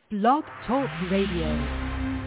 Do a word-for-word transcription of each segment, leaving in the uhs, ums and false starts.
Blog Talk Radio.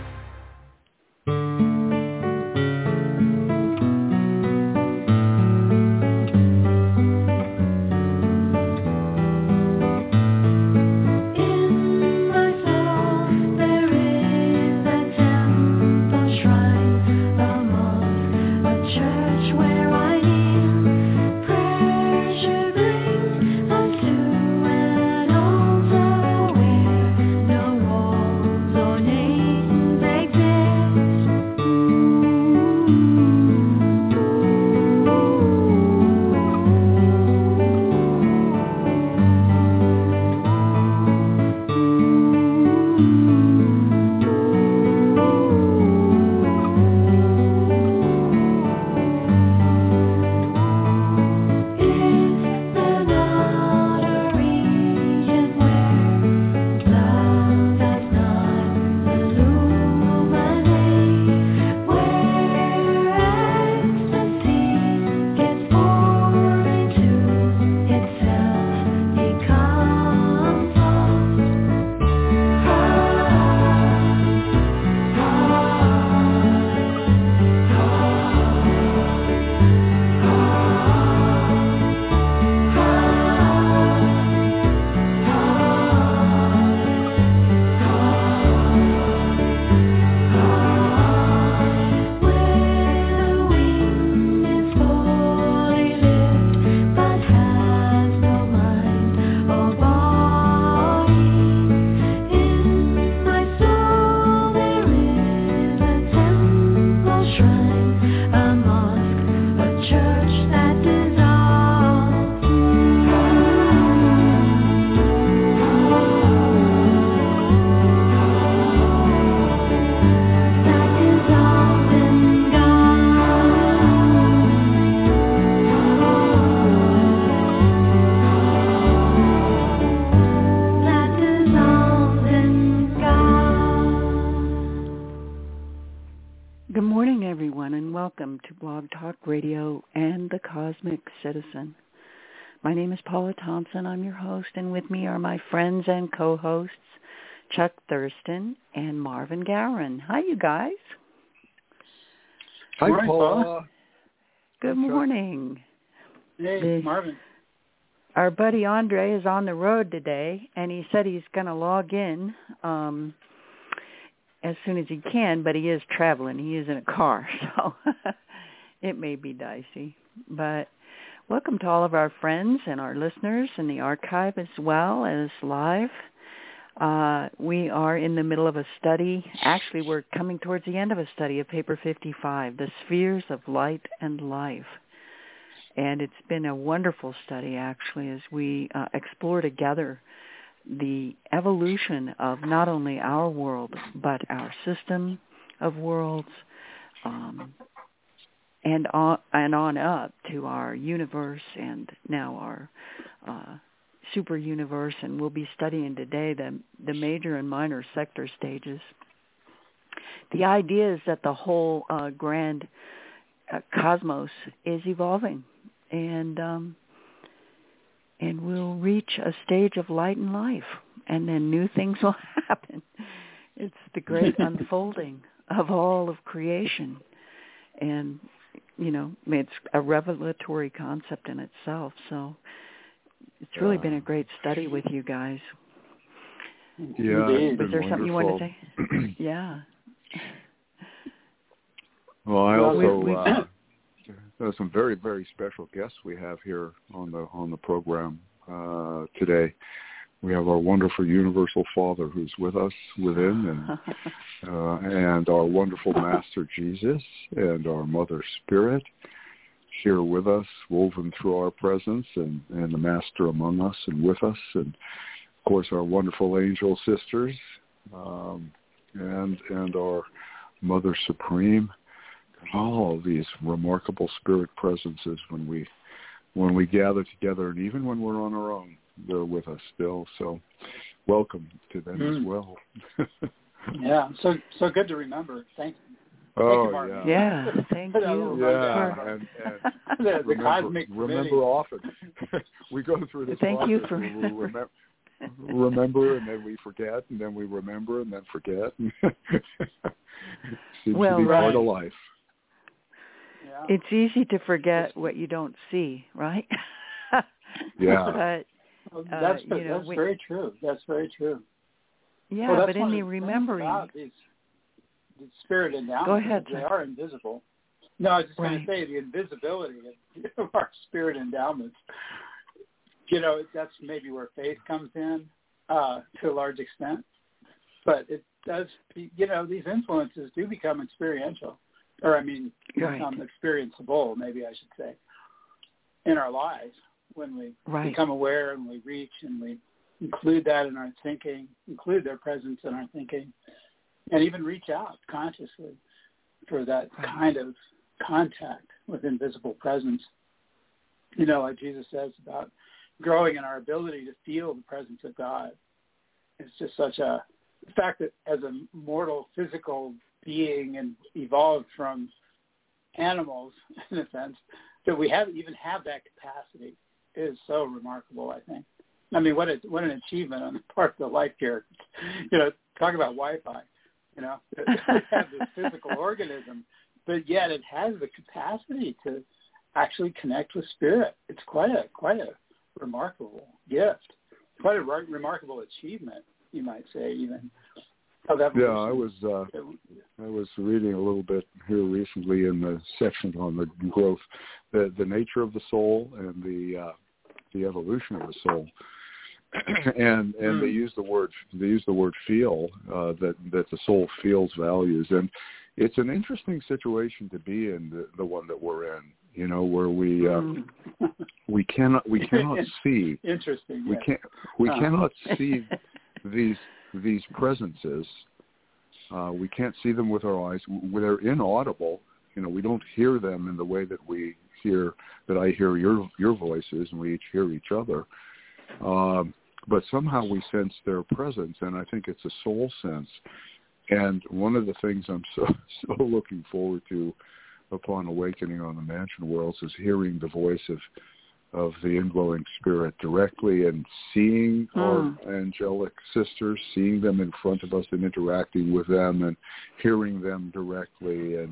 Radio and the Cosmic Citizen. My name is Paula Thompson. I'm your host, and with me are my friends and co-hosts, Chuck Thurston and Marvin Gowan. Hi, you guys. Hi, Paula. Paula. Good morning. Hey, the, Marvin. Our buddy Andre is on the road today, and he said he's going to log in um, as soon as he can, but he is traveling. He is in a car, so... It may be dicey, but welcome to all of our friends and our listeners in the archive as well as live. Uh, we are in the middle of a study. Actually, we're coming towards the end of a study of paper fifty-five, The Spheres of Light and Life. And it's been a wonderful study, actually, as we uh, explore together the evolution of not only our world, but our system of worlds, um, and on, and on up to our universe and now our uh, super universe, and we'll be studying today the, the major and minor sector stages. The idea is that the whole uh, grand uh, cosmos is evolving, and um, and we'll reach a stage of light and life, and then new things will happen. It's the great unfolding of all of creation, and you know, it's a revelatory concept in itself. So it's really been a great study with you guys. Yeah, was there something you wanted to say? Yeah. Well, I also uh, there's some very, very special guests we have here on the on the program uh, today. We have our wonderful Universal Father who's with us within, and uh, and our wonderful Master Jesus and our Mother Spirit here with us, woven through our presence, and, and the Master among us and with us, and of course our wonderful angel sisters, um, and and our Mother Supreme. All of these remarkable spirit presences when we when we gather together, and even when we're on our own, they're with us still. So welcome to them mm. as well. Yeah, so so good to remember. Thank you. Oh, thank you, yeah. Yeah, thank you. Yeah, and, and the, the remember, cosmic remember often. We go through this Thank process you for where we remember, remember and then we forget, and then we remember and then forget. Seems well, to be right. part of life. Yeah. It's easy to forget what you don't see, right? Yeah. But, well, uh, that's you know, that's we, very true. That's very true. Yeah, well, but in the remembering. These, these spirit endowments, Go ahead, they are invisible. No, I was just right. going to say the invisibility of our spirit endowments. You know, that's maybe where faith comes in uh, to a large extent. But it does, you know, these influences do become experiential. Or, I mean, right. become experienceable, maybe I should say, in our lives when we right. become aware and we reach and we include that in our thinking, include their presence in our thinking, and even reach out consciously for that right. kind of contact with invisible presence. You know, like Jesus says about growing in our ability to feel the presence of God. It's just such a the fact that as a mortal physical being and evolved from animals, in a sense, that we have even have that capacity is so remarkable, I think. I mean, what a, what an achievement on the part of the life characters. You know, talk about Wi-Fi, you know, we have this physical organism, but yet it has the capacity to actually connect with spirit. It's quite a quite a remarkable gift, quite a re- remarkable achievement, you might say, even. Yeah, I was uh, I was reading a little bit here recently in the section on the growth, the the nature of the soul and the uh, the evolution of the soul, and and mm. they use the word they use the word feel uh, that that the soul feels values, and it's an interesting situation to be in, the, the one that we're in. You know, where we uh, mm. we cannot we cannot see interesting we yes. can't we uh. cannot see these these presences. Uh, we can't see them with our eyes. They're inaudible. You know, we don't hear them in the way that we hear that I hear your your voices, and we each hear each other. Um, but somehow we sense their presence, and I think it's a soul sense. And one of the things I'm so so looking forward to upon awakening on the Mansion Worlds is hearing the voice of of the indwelling spirit directly and seeing mm. our angelic sisters, seeing them in front of us and interacting with them and hearing them directly. And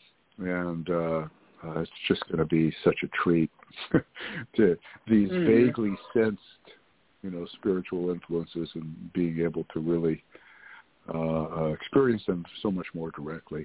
and uh, uh, it's just going to be such a treat to these mm. vaguely sensed, you know, spiritual influences and being able to really uh, uh, experience them so much more directly.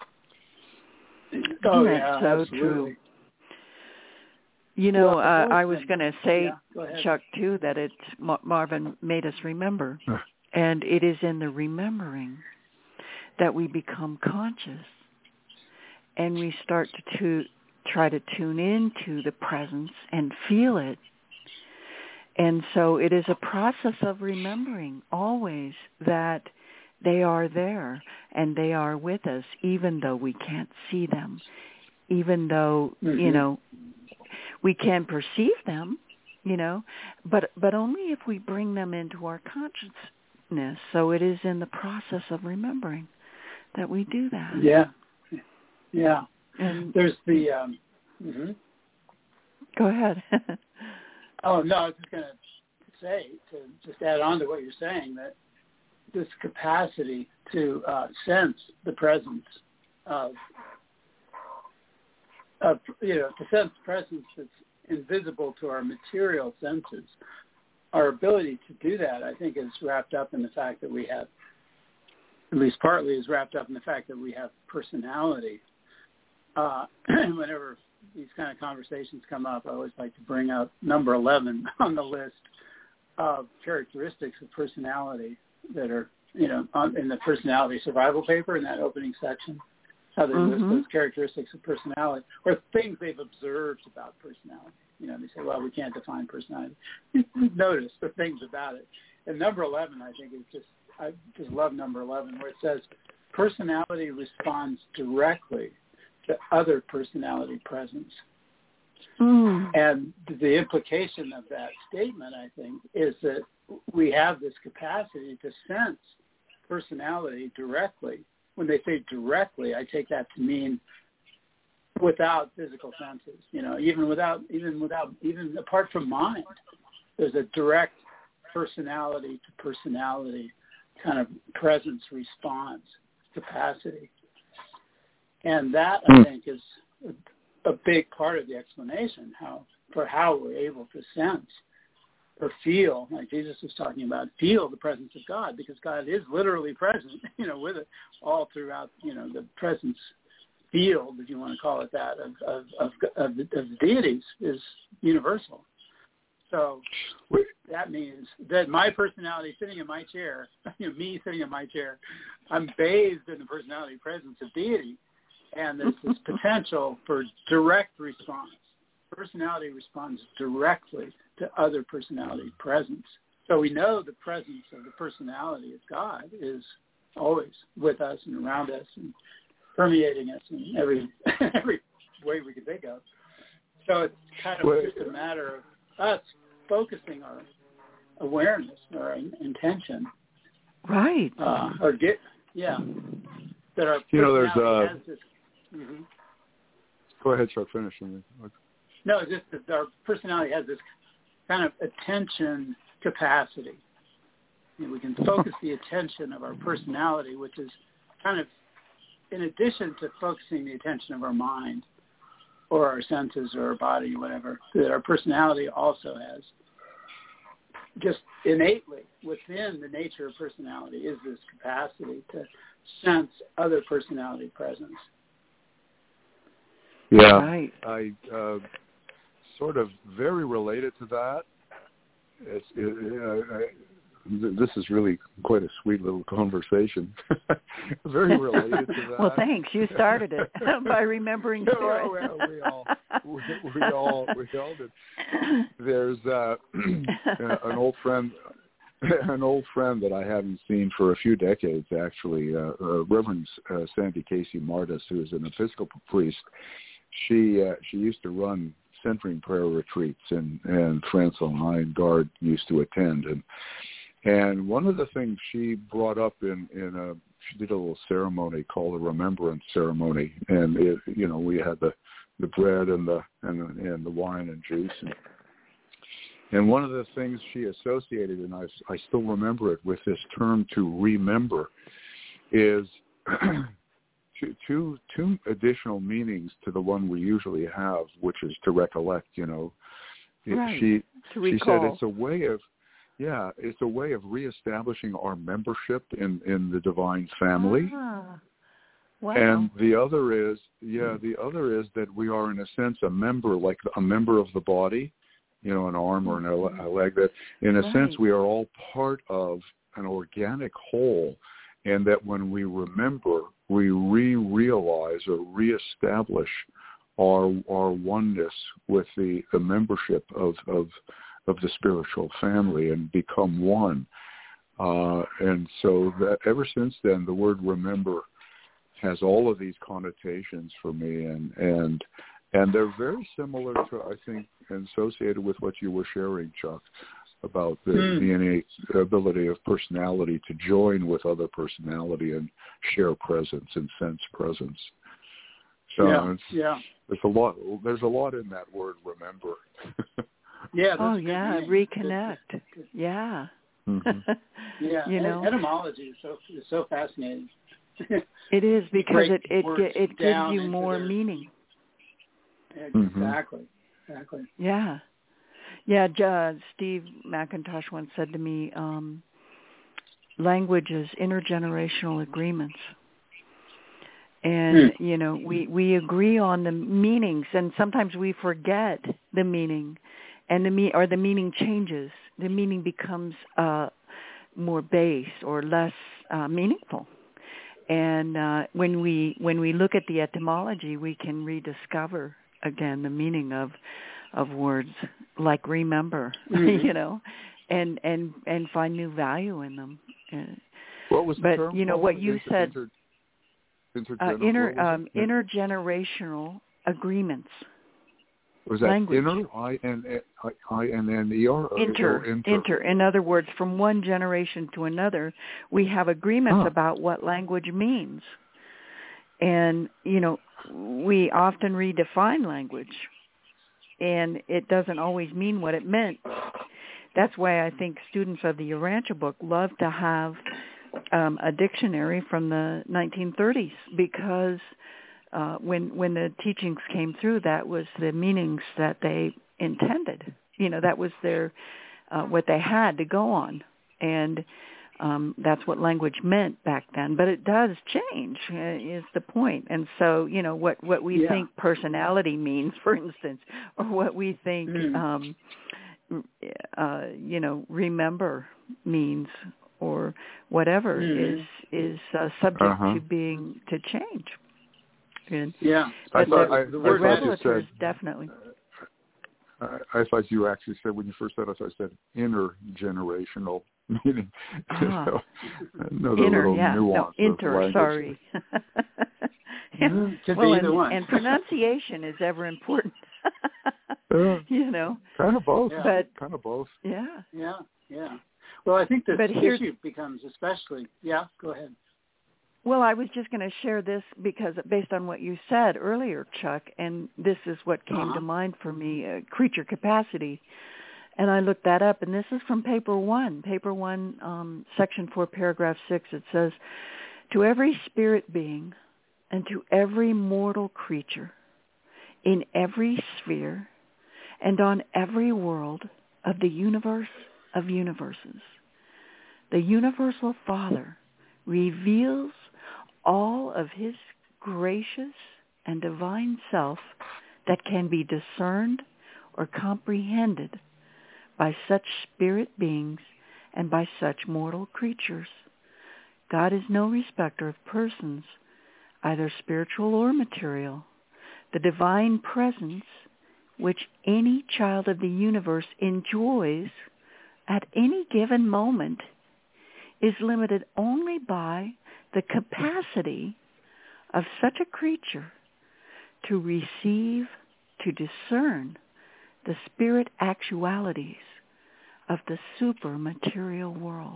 Oh, That's yeah, so absolutely. true. You know, well, uh, I was going to say, yeah, Chuck, too, that it's Mar- Marvin made us remember. And it is in the remembering that we become conscious. And we start to, to try to tune into the presence and feel it. And so it is a process of remembering always that they are there and they are with us, even though we can't see them, even though, mm-hmm. you know, we can perceive them, you know, but but only if we bring them into our consciousness. So it is in the process of remembering that we do that. Yeah, yeah. And there's the. Um, mm-hmm. Go ahead. oh no, I was just going to say to just add on to what you're saying that this capacity to uh, sense the presence of. Uh, you know, to sense presence that's invisible to our material senses. Our ability to do that, I think, is wrapped up in the fact that we have, at least partly is wrapped up in the fact that we have personality. Uh, whenever these kind of conversations come up, I always like to bring up number eleven on the list of characteristics of personality that are, you know, on, in the personality survival paper in that opening section. How they mm-hmm. list those characteristics of personality, or things they've observed about personality. You know, they say, well, we can't define personality. Notice the things about it. And number eleven, I think, is just, I just love number eleven, where it says, personality responds directly to other personality presence. Mm. And the implication of that statement, I think, is that we have this capacity to sense personality directly. When they say directly, I take that to mean without physical senses, you know, even without, even without, even apart from mind, there's a direct personality to personality kind of presence response capacity. And that, I think, is a, a big part of the explanation how for how we're able to sense or feel, like Jesus was talking about, feel the presence of God, because God is literally present, you know, with it all throughout, you know, the presence field, if you want to call it that, of of of, of, the, of the deities is universal. So that means that my personality sitting in my chair, you know, me sitting in my chair, I'm bathed in the personality presence of deity, and there's this potential for direct response. Personality responds directly to other personality presence. So we know the presence of the personality of God is always with us and around us and permeating us in every every way we can think of. So it's kind of well, just a matter of us focusing our awareness, our intention, right? Uh, or get yeah, that our you know there's personality uh, has this. Mm-hmm. Go ahead, Chuck. Finish. No, it's just that our personality has this kind of attention capacity. You know, we can focus the attention of our personality, which is kind of in addition to focusing the attention of our mind or our senses or our body, whatever, that our personality also has. Just innately within the nature of personality is this capacity to sense other personality presence. Yeah, right. I uh, sort of very related to that. It's, it, uh, I, this is really quite a sweet little conversation. Very related to that. Well, thanks. You started it by remembering no, spirit. well, we all, we, we all, we all did. There's uh, an old friend, an old friend that I haven't seen for a few decades, actually, uh, uh, Reverend uh, Sandy Casey Martis, who is an Episcopal priest. She uh, she used to run centering prayer retreats, and and Francel Heingard used to attend, and and one of the things she brought up in in a she did a little ceremony called a remembrance ceremony, and it, you know we had the the bread and the and and the wine and juice, and, and one of the things she associated, and I I still remember it with this term to remember, is Two, two, two additional meanings to the one we usually have, which is to recollect. You know, right. she to she recall. said it's a way of, yeah, it's a way of reestablishing our membership in, in the divine family. Ah, wow. And the other is, yeah, the other is that we are in a sense a member, like a member of the body. You know, an arm or an, a leg. That in a right. sense we are all part of an organic whole. And that when we remember, we re-realize or reestablish our our oneness with the, the membership of, of of the spiritual family and become one. Uh, and so that ever since then, the word remember has all of these connotations for me, and and and they're very similar to, I think, associated with what you were sharing, Chuck, about the, mm. the innate ability of personality to join with other personality and share presence and sense presence. So yeah, it's, yeah. there's a lot. There's a lot in that word, remember. yeah. Oh yeah, meaning. reconnect. That's, that's, yeah. Mm-hmm. yeah. You know, etymology is so is so fascinating. It is because it it it, it gives you more their, meaning. Exactly. Mm-hmm. Exactly. Yeah. Yeah, uh, Steve McIntosh once said to me, um, language is intergenerational agreements. And, mm. you know, we, we agree on the meanings, and sometimes we forget the meaning, and the me- or the meaning changes. The meaning becomes uh, more base or less uh, meaningful. And uh, when we when we look at the etymology, we can rediscover, again, the meaning of of words like remember, mm-hmm. you know, and, and and find new value in them. What was the but term you know called? what you Inter- said, inter- uh, inter um, yeah. intergenerational agreements. Was that language. inner I N I N N E R? Inter, inter. Inter. In other words, from one generation to another, we have agreements huh. about what language means, and you know, we often redefine language. And it doesn't always mean what it meant. that's why I think students of the Urantia book love to have um, a dictionary from the nineteen thirties, because uh, when when the teachings came through, that was the meanings that they intended. You know, that was their uh, what they had to go on, and um, that's what language meant back then. But it does change, uh, is the point. And so, you know, what what we yeah. think personality means, for instance, or what we think, mm. um, uh, you know, remember means, or whatever mm. is is uh, subject uh-huh. to being to change. And, yeah, but I thought, the, I, the I revelators said, definitely. I, I thought you actually said, when you first said it, I said intergenerational, meaning ah. so, another inner, little yeah. nuance no, of inter, language. sorry. and, Could well, be either and, one. and pronunciation is ever important. yeah. You know, kind of both. Yeah. But kind of both. Yeah, yeah, yeah. Well, I think this but issue becomes especially. Yeah, go ahead. Well, I was just going to share this because based on what you said earlier, Chuck, and this is what came uh-huh. to mind for me, uh, creature capacity. And I looked that up, and this is from paper one. Paper one, um, section four, paragraph six. It says, to every spirit being and to every mortal creature in every sphere and on every world of the universe of universes, the universal Father reveals all of his gracious and divine self that can be discerned or comprehended by such spirit beings and by such mortal creatures. God is no respecter of persons, either spiritual or material. The divine presence which any child of the universe enjoys at any given moment is limited only by the capacity of such a creature to receive, to discern the spirit actualities of the super-material world.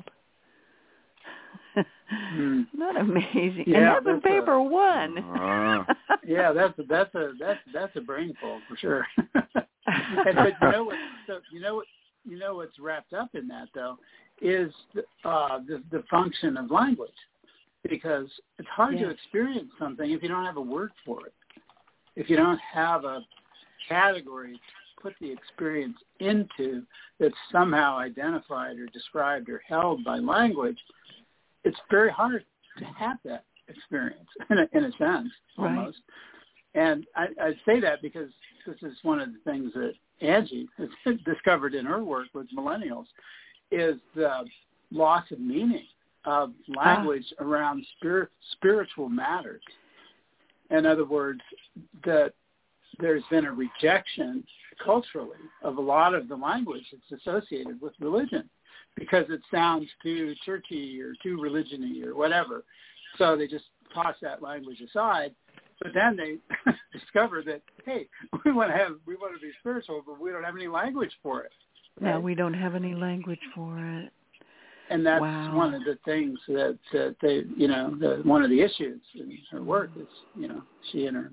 mm. Not amazing. Yeah, and that's, that's in paper a, one. Uh, yeah, that's a, that's a that's that's a brainful for sure. and, but you know what? So you know what? You know what's wrapped up in that though is uh, the the function of language, because it's hard yes. to experience something if you don't have a word for it. If you don't have a category to put the experience into that's somehow identified or described or held by language, it's very hard to have that experience in a, in a sense, almost. Right. And I, I say that because this is one of the things that Angie has discovered in her work with millennials, is the loss of meaning of language ah. around spirit, spiritual matters. In other words, that there's been a rejection culturally of a lot of the language that's associated with religion because it sounds too churchy or too religion-y or whatever. So they just toss that language aside. But then they discover that, hey, we want to have, we want to be spiritual, but we don't have any language for it. Right? No, we don't have any language for it. And that's wow. one of the things that, that they, you know, the, one of the issues in her work is, you know, she and her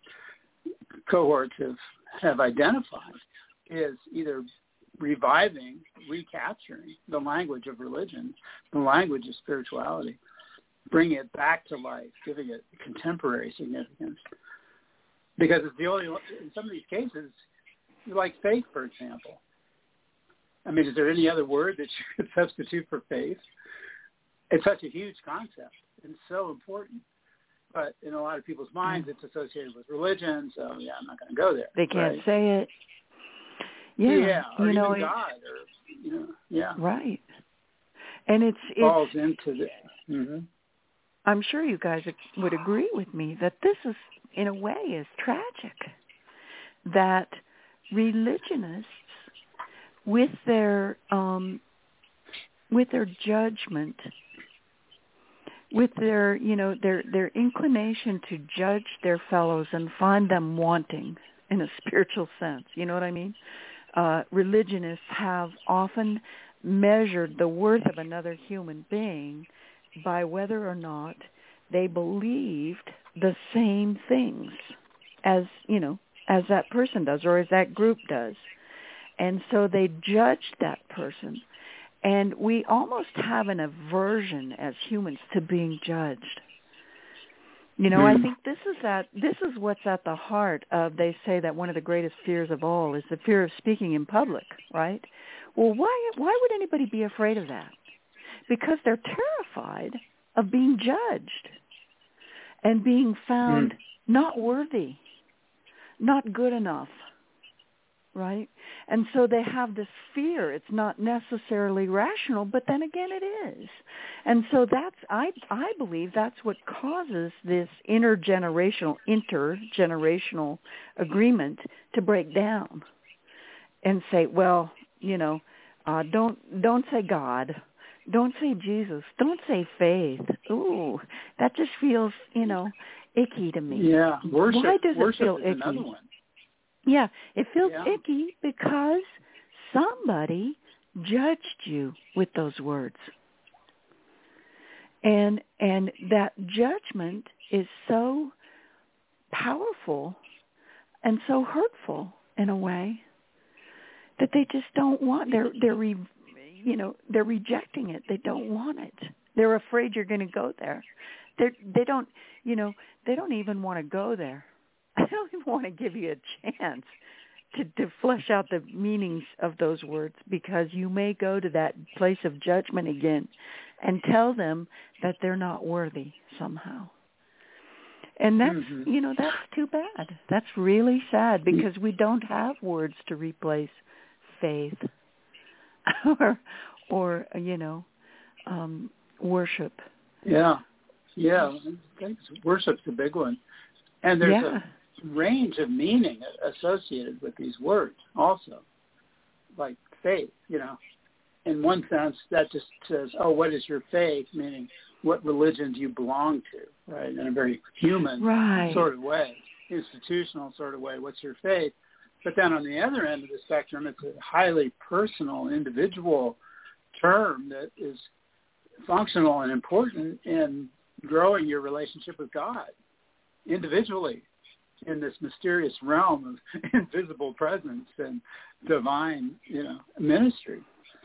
cohorts have, have identified is either reviving, recapturing the language of religion, the language of spirituality, bringing it back to life, giving it contemporary significance. Because it's the only, in some of these cases, like faith, for example. I mean, is there any other word that you could substitute for faith? It's such a huge concept and so important. But in a lot of people's minds, it's associated with religion, so yeah, I'm not going to go there. They can't right? say it. Yeah, yeah or you even know, God, or, you know, yeah. Right. And it's... It falls it's, into the... Mm-hmm. I'm sure you guys would agree with me that this is, in a way, is tragic. That religionists, with their um, with their judgment, with their you know their their inclination to judge their fellows and find them wanting in a spiritual sense, you know what I mean? Uh, religionists have often measured the worth of another human being by whether or not they believed the same things as, you know, as that person does or as that group does. And so they judged that person. And we almost have an aversion as humans to being judged. You know, mm. I think this is that this is what's at the heart of, they say that one of the greatest fears of all is the fear of speaking in public, right? Well, why why would anybody be afraid of that? Because they're terrified of being judged and being found mm. not worthy, not good enough, right? And so they have this fear. It's not necessarily rational, but then again it is. And so that's, I, I believe that's what causes this intergenerational, intergenerational agreement to break down and say, well, you know, uh, don't don't say God. Don't say Jesus. Don't say faith. Ooh, that just feels, you know, icky to me. Yeah, worship. Why does worship it feel is icky? Another one. Yeah, it feels yeah. icky because somebody judged you with those words. And and that judgment is so powerful and so hurtful in a way that they just don't want. They're they're re, you know they're rejecting it. They don't want it. They're afraid you're going to go there. They they don't you know they don't even want to go there. I don't even want to give you a chance to, to flesh out the meanings of those words, because you may go to that place of judgment again and tell them that they're not worthy somehow. And that's, mm-hmm. you know, that's too bad. That's really sad, because we don't have words to replace faith or, or you know, um, worship. Yeah, yeah. I think worship's a big one. And there's yeah. a range of meaning associated with these words also, like faith, you know. In one sense, that just says, oh, what is your faith, meaning what religion do you belong to, right, in a very human right. sort of way, institutional sort of way, what's your faith? But then on the other end of the spectrum, it's a highly personal, individual term that is functional and important in growing your relationship with God individually in this mysterious realm of invisible presence and divine, you know, ministry.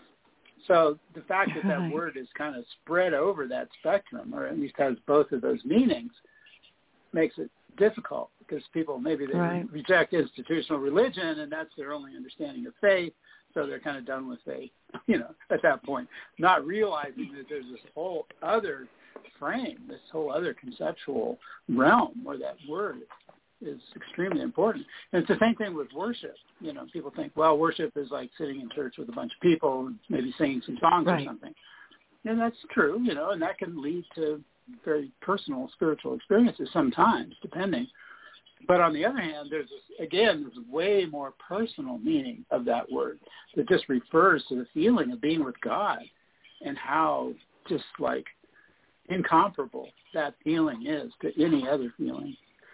So the fact that that word is kind of spread over that spectrum, or at least has both of those meanings, makes it difficult, because people maybe they right. reject institutional religion and that's their only understanding of faith, so they're kind of done with faith, you know, at that point, not realizing that there's this whole other frame, this whole other conceptual realm where that word is extremely important. And it's the same thing with worship. You know, people think, well, worship is like sitting in church with a bunch of people, maybe singing some songs right. or something. And that's true, you know, and that can lead to very personal spiritual experiences sometimes, depending. But on the other hand, there's, this, again, there's way more personal meaning of that word that just refers to the feeling of being with God and how just like incomparable that feeling is to any other feeling.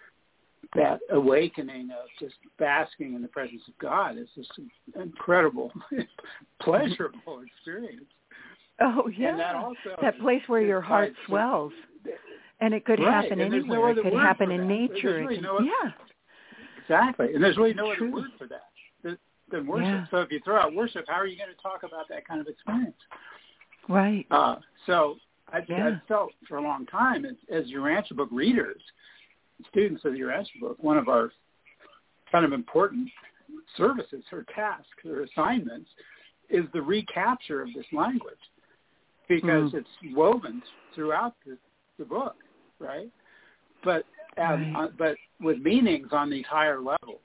That awakening of just basking in the presence of God is just an incredible, pleasurable experience. Oh, yeah. And that, also that place where your heart swells. And it could right. happen and anywhere. No it could happen in that. nature. Really could, no, yeah. Exactly. And there's really no True. other word for that than worship. Yeah. So if you throw out worship, how are you going to talk about that kind of experience? Right. Uh, so I, yeah. I felt for a long time as, as Urantia book readers, students of the Urantia book, one of our kind of important services or tasks or assignments is the recapture of this language, because mm. it's woven throughout the, the book, right? But um, right. uh, but with meanings on these higher levels,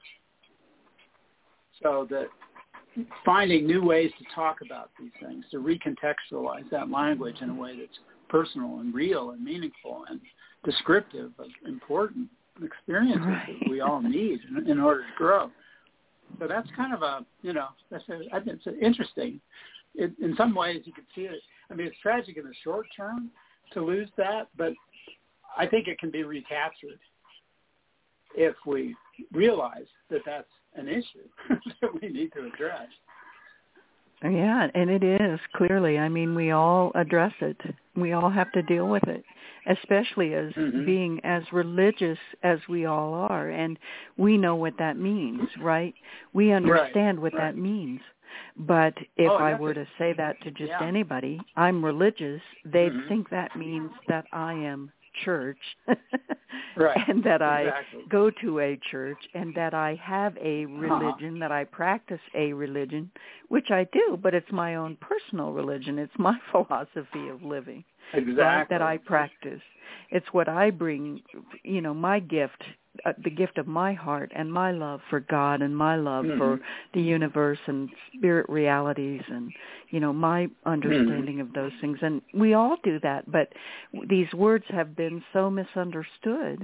so that finding new ways to talk about these things, to recontextualize that language in a way that's personal and real and meaningful and descriptive of important experiences right. that we all need in, in order to grow. So that's kind of a, you know, that's a, I think it's interesting. It, in some ways, you could see it. I mean, it's tragic in the short term to lose that, but I think it can be recaptured if we realize that that's an issue that we need to address. Yeah, and it is, clearly. I mean, we all address it. We all have to deal with it. especially as mm-hmm. being as religious as we all are. And we know what that means, right? We understand right, what right. that means. But if oh, I were to say that to just yeah. anybody, I'm religious, they'd mm-hmm. think that means that I am church right. and that I exactly. go to a church and that I have a religion, uh-huh. that I practice a religion, which I do, but it's my own personal religion. It's my philosophy of living exactly. right, that I practice. It's what I bring, you know, my gift, uh, the gift of my heart and my love for God and my love mm-hmm. for the universe and spirit realities and, you know, my understanding mm-hmm. of those things. And we all do that, but these words have been so misunderstood.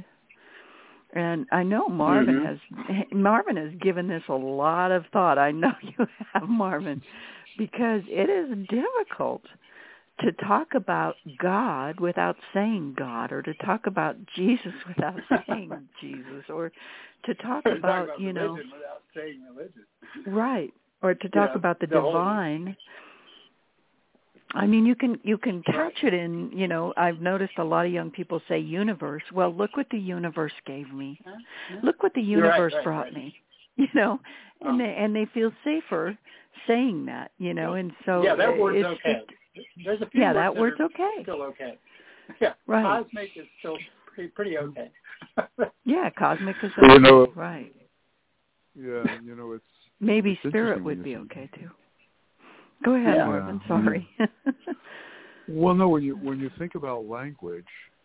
And I know Marvin mm-hmm. has Marvin has given this a lot of thought. I know you have, Marvin, because it is difficult to talk about God without saying God, or to talk about Jesus without saying Jesus, or to talk about, about, about you know, without saying religion. Right, or to talk yeah, about the, the divine. Whole... I mean, you can you can catch it in, you know, I've noticed a lot of young people say universe. Well, look what the universe gave me. Huh? Huh? Look what the universe right, right, brought right. me. You know, and oh. they and they feel safer saying that, you know, and so yeah, that word's it's, okay. It, There's a few yeah, words that that word's are okay. Still okay. Yeah, right. Cosmic is still pretty, pretty okay. yeah, cosmic is okay. You know, right. Yeah, you know, it's maybe it's spirit would be okay too. Go ahead, yeah. Marvin. Sorry. Well, no, when you when you think about language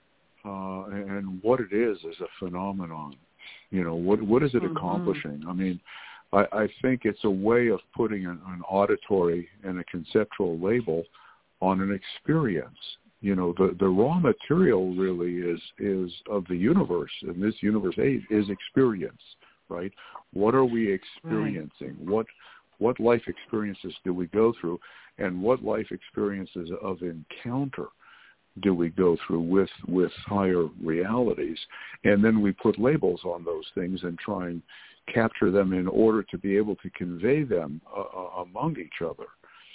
uh, and what it is as a phenomenon, you know, what what is it mm-hmm. accomplishing? I mean, I, I think it's a way of putting an, an auditory and a conceptual label on an experience. You know, the, the raw material really is is of the universe, and this universe is experience, right? What are we experiencing? Right. What what life experiences do we go through, and what life experiences of encounter do we go through with with higher realities? And then we put labels on those things and try and capture them in order to be able to convey them uh, among each other.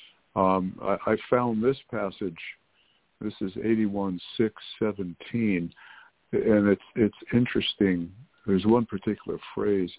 Um, I, I found this passage. This is eighty-one six seventeen, and it's it's interesting. There's one particular phrase,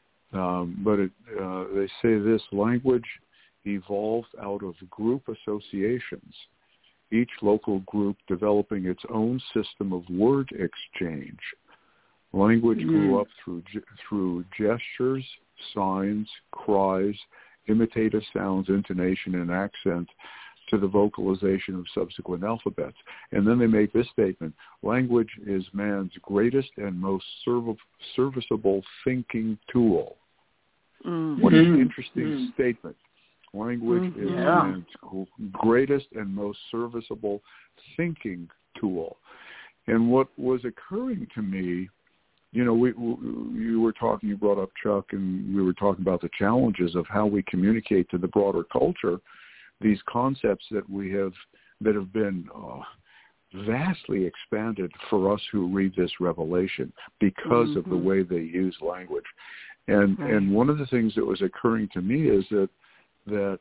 um, but it, uh, they say this: language evolved out of group associations, each local group developing its own system of word exchange. Language mm-hmm. grew up through through gestures, signs, cries, imitative sounds, intonation, and accent, to the vocalization of subsequent alphabets. And then they make this statement: language is man's greatest and most serv- serviceable thinking tool. Mm-hmm. What an interesting mm-hmm. statement. Language mm-hmm. is yeah. man's greatest and most serviceable thinking tool. And what was occurring to me, you know, we, we you were talking, you brought up Chuck, and we were talking about the challenges of how we communicate to the broader culture these concepts that we have, that have been uh, vastly expanded for us who read this revelation because mm-hmm. of the way they use language. And right. and one of the things that was occurring to me is that that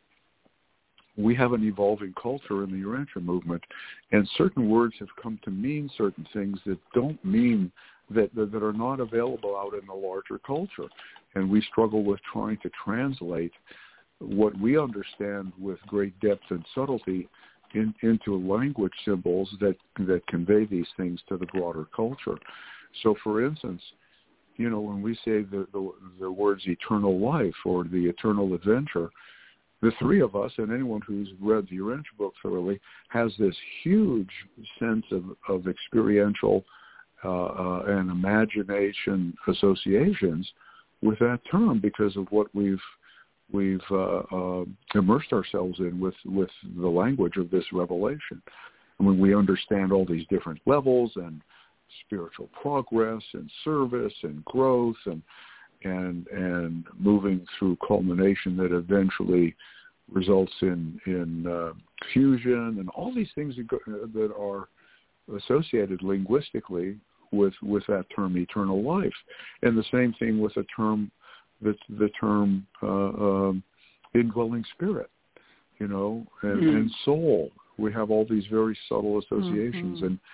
we have an evolving culture in the Urantia movement, and certain words have come to mean certain things that don't mean, that, that that are not available out in the larger culture. And we struggle with trying to translate what we understand with great depth and subtlety in, into language symbols that that convey these things to the broader culture. So, for instance, you know, when we say the, the, the words eternal life or the eternal adventure, the three of us, and anyone who's read the Urantia book thoroughly, has this huge sense of, of experiential uh, uh, and imagination associations with that term because of what we've we've uh, uh, immersed ourselves in with, with the language of this revelation. And when we understand all these different levels and spiritual progress and service and growth and and and moving through culmination that eventually results in in uh, fusion and all these things that, go, that are associated linguistically with with that term eternal life, and the same thing with the term the the term uh, um, indwelling spirit, you know, and, mm-hmm. and soul. We have all these very subtle associations, mm-hmm. and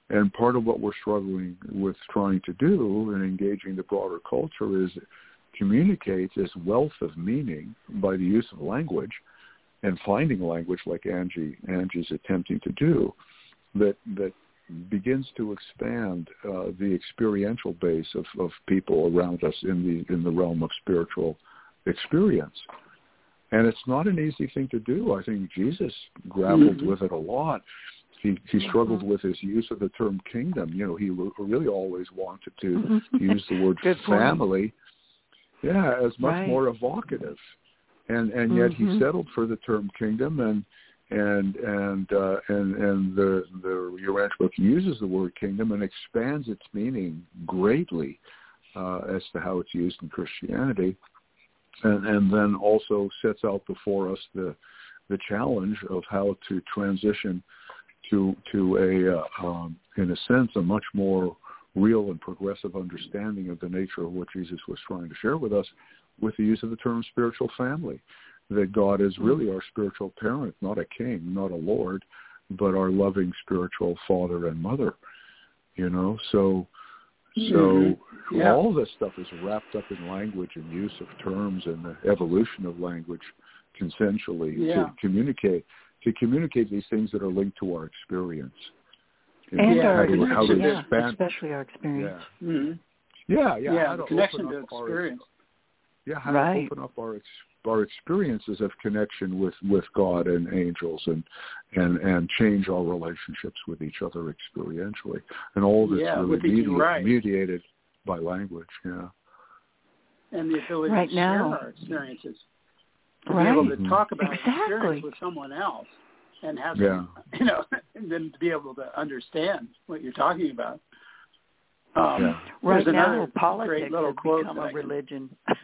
And part of what we're struggling with trying to do in engaging the broader culture is communicate this wealth of meaning by the use of language and finding language like Angie Angie's attempting to do that that begins to expand uh, the experiential base of, of people around us in the in the realm of spiritual experience. And it's not an easy thing to do. I think Jesus grappled mm-hmm. with it a lot. He he struggled with his use of the term kingdom. You know, he really always wanted to use the word family, yeah, as much right. more evocative, and and yet mm-hmm. he settled for the term kingdom, and and and uh, and and the the Urantia book uses the word kingdom and expands its meaning greatly uh, as to how it's used in Christianity, and and then also sets out before us the the challenge of how to transition to to a, uh, um, in a sense, a much more real and progressive understanding of the nature of what Jesus was trying to share with us with the use of the term spiritual family, that God is really our spiritual parent, not a king, not a lord, but our loving spiritual father and mother, you know. So so mm-hmm. yeah. all this stuff is wrapped up in language and use of terms and the evolution of language consensually yeah. to communicate to communicate these things that are linked to our experience. You know, and our to, how to yeah, expand, especially our experience. Yeah, mm-hmm. yeah, yeah. yeah how the to connection open to up experience. Our, yeah, how right. to open up our our experiences of connection with, with God and angels, and, and and change our relationships with each other experientially, and all that's yeah, really mediated, right. mediated by language. Yeah, and the ability right to now. share our experiences. To right. be able to talk about exactly. experience with someone else and have yeah. some, you know, and then to be able to understand what you're talking about. Um, yeah. Right now, politics has become a religion.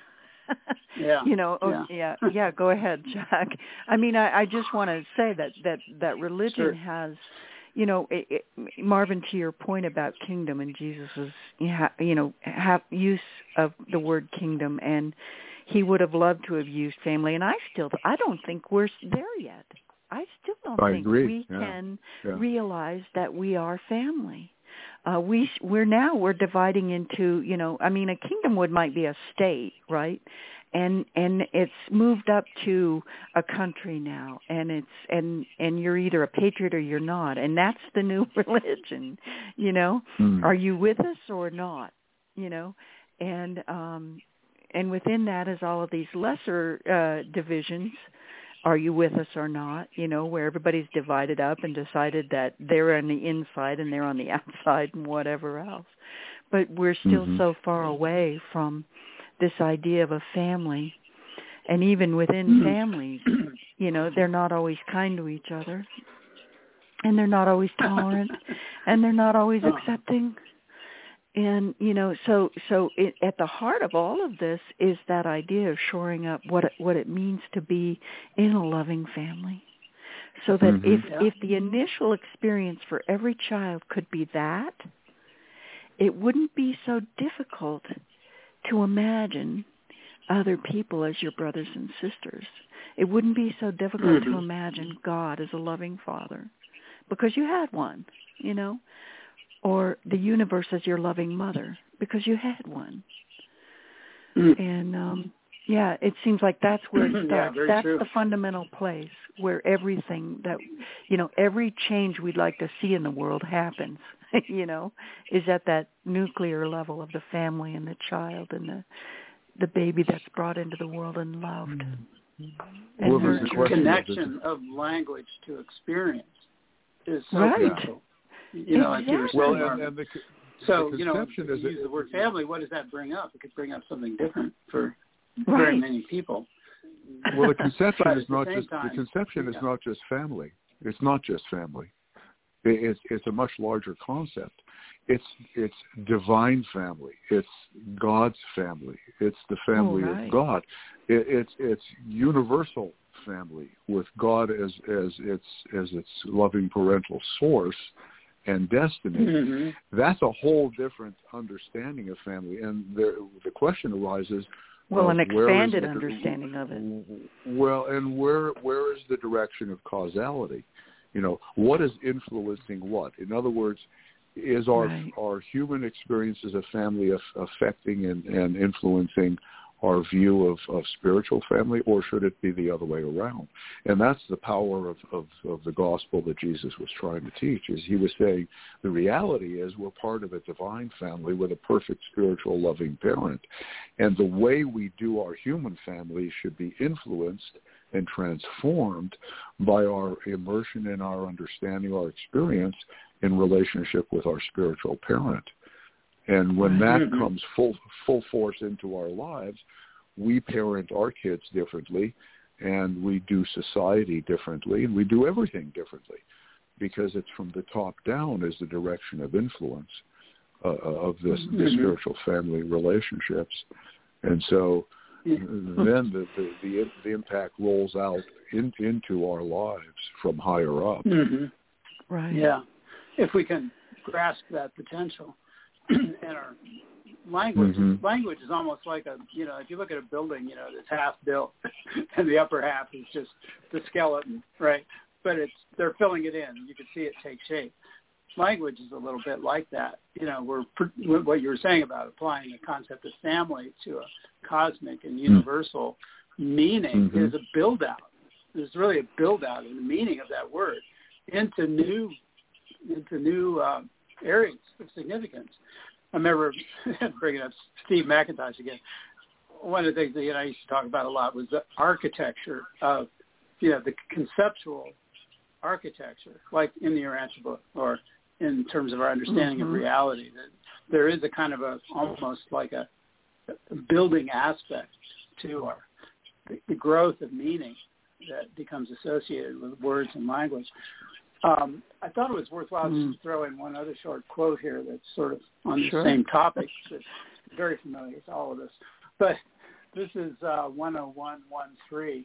yeah. You know, oh, yeah. yeah, yeah. Go ahead, Jack. I mean, I, I just want to say that that that religion sure. has, you know, it, it, Marvin, to your point about kingdom and Jesus's, you know, have use of the word kingdom, and he would have loved to have used family, and I still, I don't think we're there yet. I still don't I think agree. we yeah. can yeah. realize that we are family. Uh, we we're now we're dividing into, you know, I mean, a kingdom might be a state, right? And and it's moved up to a country now, and it's and and you're either a patriot or you're not, and that's the new religion, you know. Mm. Are you with us or not, you know? And um, and within that is all of these lesser uh, divisions. Are you with us or not? You know, where everybody's divided up and decided that they're on the inside and they're on the outside and whatever else. But we're still mm-hmm. so far away from this idea of a family. And even within mm-hmm. families, you know, they're not always kind to each other. And they're not always tolerant. And they're not always accepting. And, you know, so so it, at the heart of all of this is that idea of shoring up what it, what it means to be in a loving family. So that mm-hmm. if, yeah. if the initial experience for every child could be that, it wouldn't be so difficult to imagine other people as your brothers and sisters. It wouldn't be so difficult mm-hmm. to imagine God as a loving father, because you had one, you know. Or the universe as your loving mother, because you had one. Mm. And, um, yeah, it seems like that's where it starts. yeah, that's true. the fundamental place where everything that, you know, every change we'd like to see in the world happens, you know, is at that nuclear level of the family and the child and the the baby that's brought into the world and loved. Mm. And well, the the connection of language to experience is so right. crucial. You know, exactly. like you were saying, well, and, and the, so the you know, is use it, the word family. What does that bring up? It could bring up something different for right. very many people. Well, the conception is the not just time, the conception yeah. is not just family. It's not just family. It, it's it's a much larger concept. It's it's divine family. It's God's family. It's the family oh, right. of God. It, it's it's universal family with God as as its as its loving parental source and destiny. Mm-hmm. That's a whole different understanding of family, and the the question arises. Well, an expanded the, understanding of it. Well, and where where is the direction of causality? You know, what is influencing what? In other words, is our right. our human experience as a family af- affecting and, and influencing our view of, of spiritual family, or should it be the other way around? And that's the power of, of, of the gospel that Jesus was trying to teach, is he was saying the reality is we're part of a divine family with a perfect spiritual loving parent. And the way we do our human family should be influenced and transformed by our immersion in our understanding, our experience in relationship with our spiritual parent. And when that mm-hmm. comes full full force into our lives, we parent our kids differently, and we do society differently, and we do everything differently, because it's from the top down is the direction of influence uh, of this, mm-hmm. the spiritual family relationships. And so yeah. then the, the, the, the impact rolls out in, into our lives from higher up. Mm-hmm. Right. Yeah. If we can grasp that potential. And our language, mm-hmm. language is almost like a, you know, if you look at a building, you know, that's half built, and the upper half is just the skeleton, right? But it's they're filling it in. You can see it take shape. Language is a little bit like that. You know, we're what you were saying about applying the concept of family to a cosmic and universal mm-hmm. meaning mm-hmm. is a build out. There's really a build out in the meaning of that word into new into new. Uh, areas of significance. I remember bringing up Steve McIntosh again. One of the things that you know, I used to talk about a lot was the architecture of, you know, the conceptual architecture, like in the Urantia book, or in terms of our understanding mm-hmm. of reality. That there is a kind of a almost like a, a building aspect to our the, the growth of meaning that becomes associated with words and language. Um, I thought it was worthwhile mm. just to throw in one other short quote here that's sort of on the sure. same topic. That's very familiar to all of us. But this is uh, one oh one thirteen,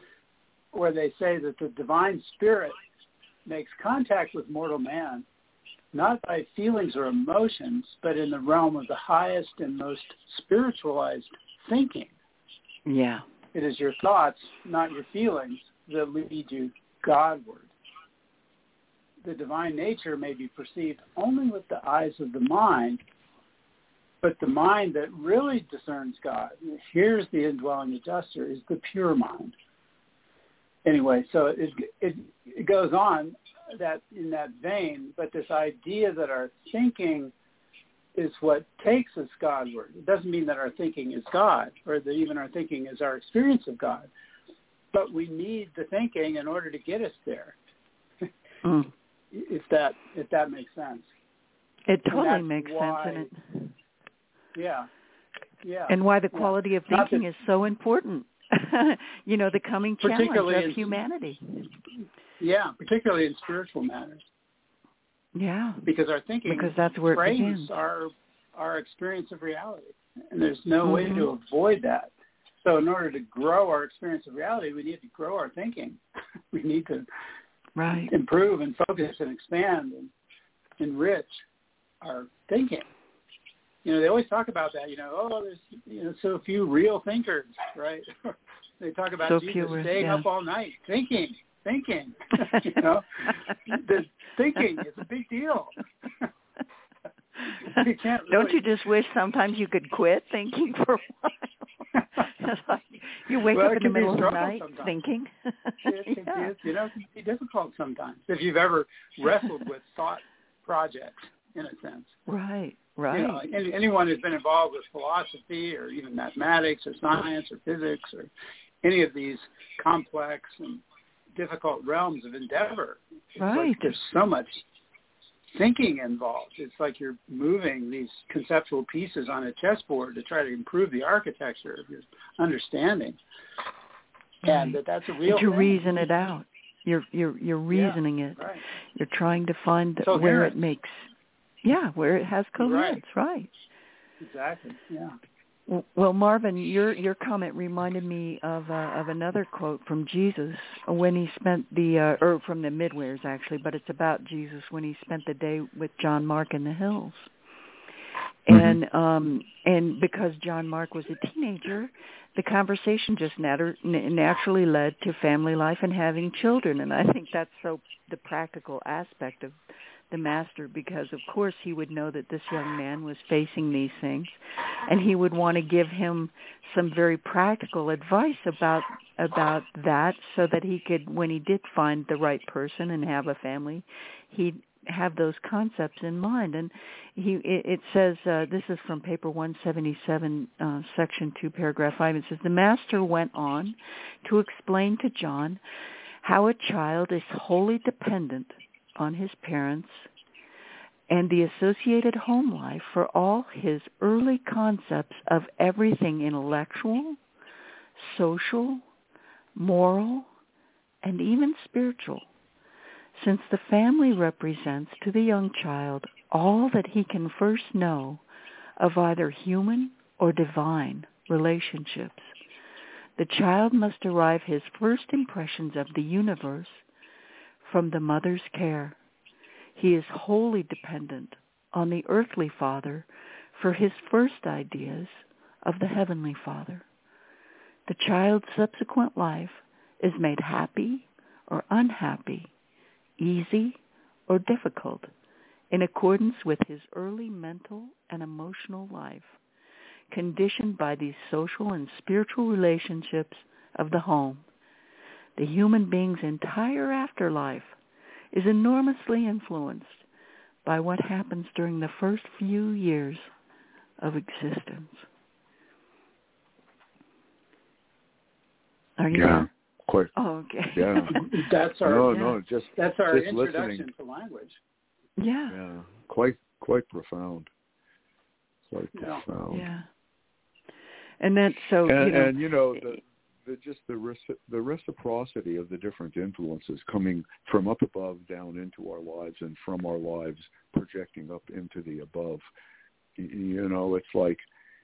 where they say that the divine spirit makes contact with mortal man, not by feelings or emotions, but in the realm of the highest and most spiritualized thinking. Yeah. It is your thoughts, not your feelings, that lead you Godward. The divine nature may be perceived only with the eyes of the mind, but the mind that really discerns God, hears the indwelling adjuster, is the pure mind. Anyway, so it, it, it goes on that in that vein, but this idea that our thinking is what takes us Godward. It doesn't mean that our thinking is God, or that even our thinking is our experience of God, but we need the thinking in order to get us there. Mm. If that if that makes sense. It totally makes why, sense, and it. Yeah, yeah. And why the quality yeah. of thinking that, is so important. You know, the coming challenge of in, humanity. Yeah, particularly in spiritual matters. Yeah. Because our thinking because that's where frames it begins. our our experience of reality, and there's no mm-hmm. way to avoid that. So, in order to grow our experience of reality, we need to grow our thinking. We need to. Right. Improve and focus and expand and enrich our thinking. You know, they always talk about that, you know, oh, there's you know so few real thinkers, right? They talk about so Jesus few, staying yeah. up all night thinking, thinking. You know, the thinking is a big deal. You can't really... Don't you just wish sometimes you could quit thinking for a while? It's like you wake well, up in the middle of the night sometimes. thinking. It can yeah. be, you know, it can be difficult sometimes if you've ever wrestled with thought projects, in a sense. Right, right. You know, any, anyone who's been involved with philosophy or even mathematics or science or physics or any of these complex and difficult realms of endeavor, it's right. like there's so much thinking involved. It's like you're moving these conceptual pieces on a chessboard to try to improve the architecture of your understanding, right. and that that's a real. And to thing. reason it out, you're you're you're reasoning yeah, it. Right. You're trying to find so where here. it makes, yeah, where it has coherence. Right. right. Exactly. Yeah. Well, Marvin, your your comment reminded me of uh, of another quote from Jesus when he spent the uh, or from the Midwares actually, but it's about Jesus when he spent the day with John Mark in the hills, mm-hmm. and um, and because John Mark was a teenager, the conversation just nat- naturally led to family life and having children, and I think that's so the practical aspect of the master, because of course he would know that this young man was facing these things, and he would want to give him some very practical advice about about that, so that he could, when he did find the right person and have a family, he'd have those concepts in mind. And he it, it says, uh, this is from paper one seventy-seven, uh, section two, paragraph five. It says, the master went on to explain to John how a child is wholly dependent on his parents and the associated home life for all his early concepts of everything intellectual, social, moral, and even spiritual, since the family represents to the young child all that he can first know of either human or divine relationships. The child must derive his first impressions of the universe from the mother's care. He is wholly dependent on the earthly father for his first ideas of the heavenly Father. The child's subsequent life is made happy or unhappy, easy or difficult, in accordance with his early mental and emotional life, conditioned by these social and spiritual relationships of the home. The human being's entire afterlife is enormously influenced by what happens during the first few years of existence. Are you yeah, there? quite. Oh, okay. Yeah, that's our no, yeah. no, just that's our just introduction listening. to language. Yeah. Yeah, quite quite profound. Quite Yeah. profound. Yeah. And then, so and, you know, and you know the, the just the reci- the reciprocity of the different influences coming from up above down into our lives, and from our lives projecting up into the above. You, you know, it's like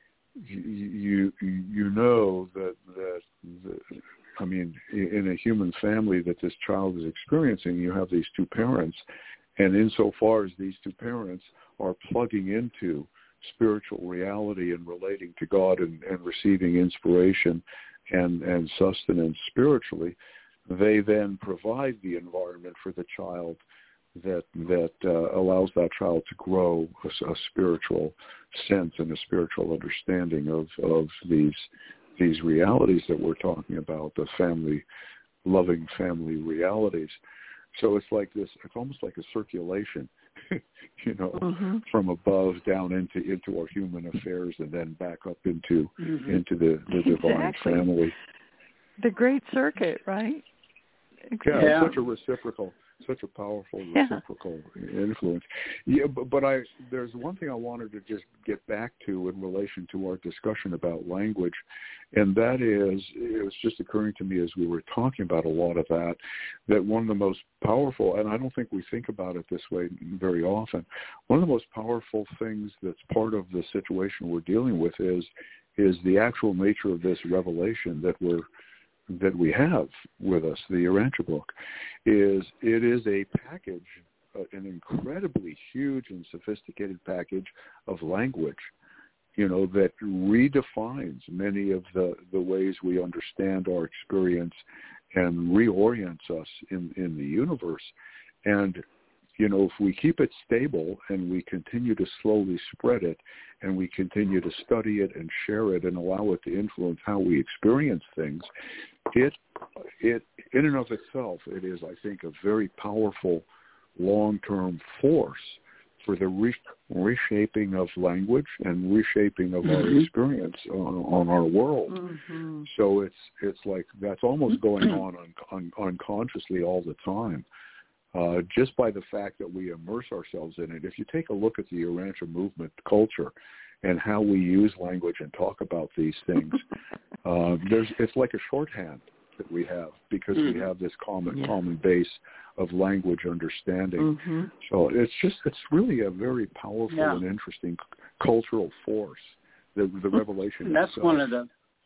you you you know that that the, I mean, in a human family that this child is experiencing, you have these two parents, and insofar as these two parents are plugging into spiritual reality and relating to God and, and receiving inspiration and, and sustenance spiritually, they then provide the environment for the child that that uh, allows that child to grow a, a spiritual sense and a spiritual understanding of, of these these realities that we're talking about, the family, loving family realities. So it's like this, it's almost like a circulation, you know, mm-hmm. from above down into, into our human affairs, and then back up into Mm-hmm. into the, the divine Exactly. family. The great circuit, right? Yeah, Yeah. such a reciprocal, such a powerful Yeah. reciprocal influence. Yeah, but, but I there's one thing I wanted to just get back to in relation to our discussion about language, and that is, it was just occurring to me as we were talking about a lot of that, that one of the most powerful, and I don't think we think about it this way very often, one of the most powerful things that's part of the situation we're dealing with is is the actual nature of this revelation that we're that we have with us, the Urantia book, is it is a package, uh, an incredibly huge and sophisticated package of language, you know, that redefines many of the, the ways we understand our experience and reorients us in, in the universe. And, you know, if we keep it stable and we continue to slowly spread it, and we continue to study it and share it and allow it to influence how we experience things, it, it in and of itself, it is, I think, a very powerful long-term force for the re- reshaping of language and reshaping of mm-hmm. our experience on, on our world. Mm-hmm. So it's it's like that's almost going on un, un, unconsciously all the time. Uh, just by the fact that we immerse ourselves in it. If you take a look at the Urantia movement culture and how we use language and talk about these things, uh, there's it's like a shorthand that we have, because mm-hmm. we have this common yeah. common base of language understanding. Mm-hmm. So it's just it's really a very powerful yeah. and interesting c- cultural force. The the revelation. And that's itself. one of the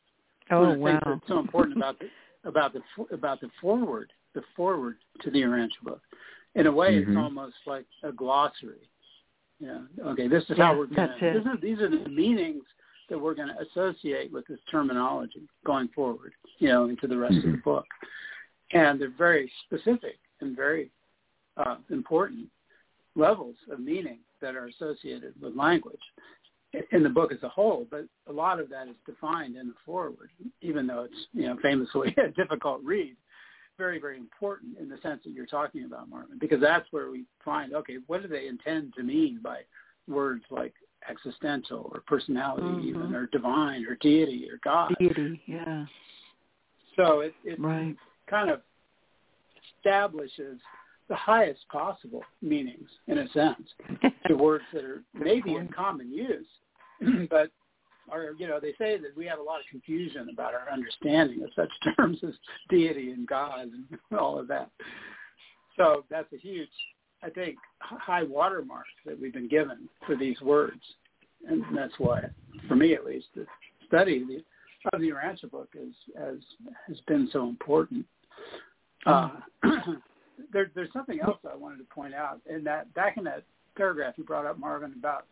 oh one of the wow things that's so important about the about the about the forward. the forward to the Urantia book. In a way, mm-hmm. it's almost like a glossary. Yeah. Okay, this is yeah, how we're going to, these are the meanings that we're going to associate with this terminology going forward, you know, into the rest mm-hmm. of the book. And they're very specific and very uh, important. levels of meaning that are associated with language in the book as a whole, but a lot of that is defined in the foreword, even though it's, you know, famously a difficult read. Very, very important in the sense that you're talking about, Marvin, because that's where we find, okay, what do they intend to mean by words like existential or personality, mm-hmm. even, or divine or deity or God? Deity, yeah. So it, it right. kind of establishes the highest possible meanings, in a sense, to words that are maybe in common use, but are, you know, they say that we have a lot of confusion about our understanding of such terms as deity and God and all of that. So that's a huge, I think, high watermark that we've been given for these words. And that's why, for me at least, the study of the Urantia book is, has, has been so important. Uh, there, there's something else I wanted to point out, in that back in that paragraph you brought up, Marvin, about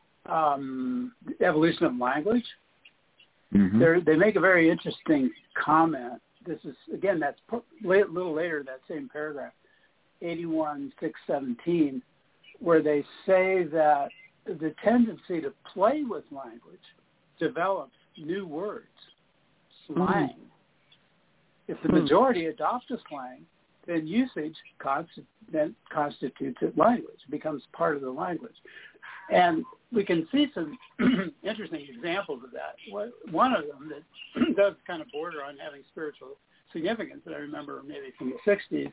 um, the evolution of language. Mm-hmm. They make a very interesting comment. This is, again, that's a little later, that same paragraph, eighty-one six seventeen, where they say that the tendency to play with language develops new words, slang. Mm-hmm. If the majority mm-hmm. adopt a slang, then usage const- then constitutes it language, becomes part of the language. And we can see some interesting examples of that. One of them that does kind of border on having spiritual significance that I remember maybe from the sixties,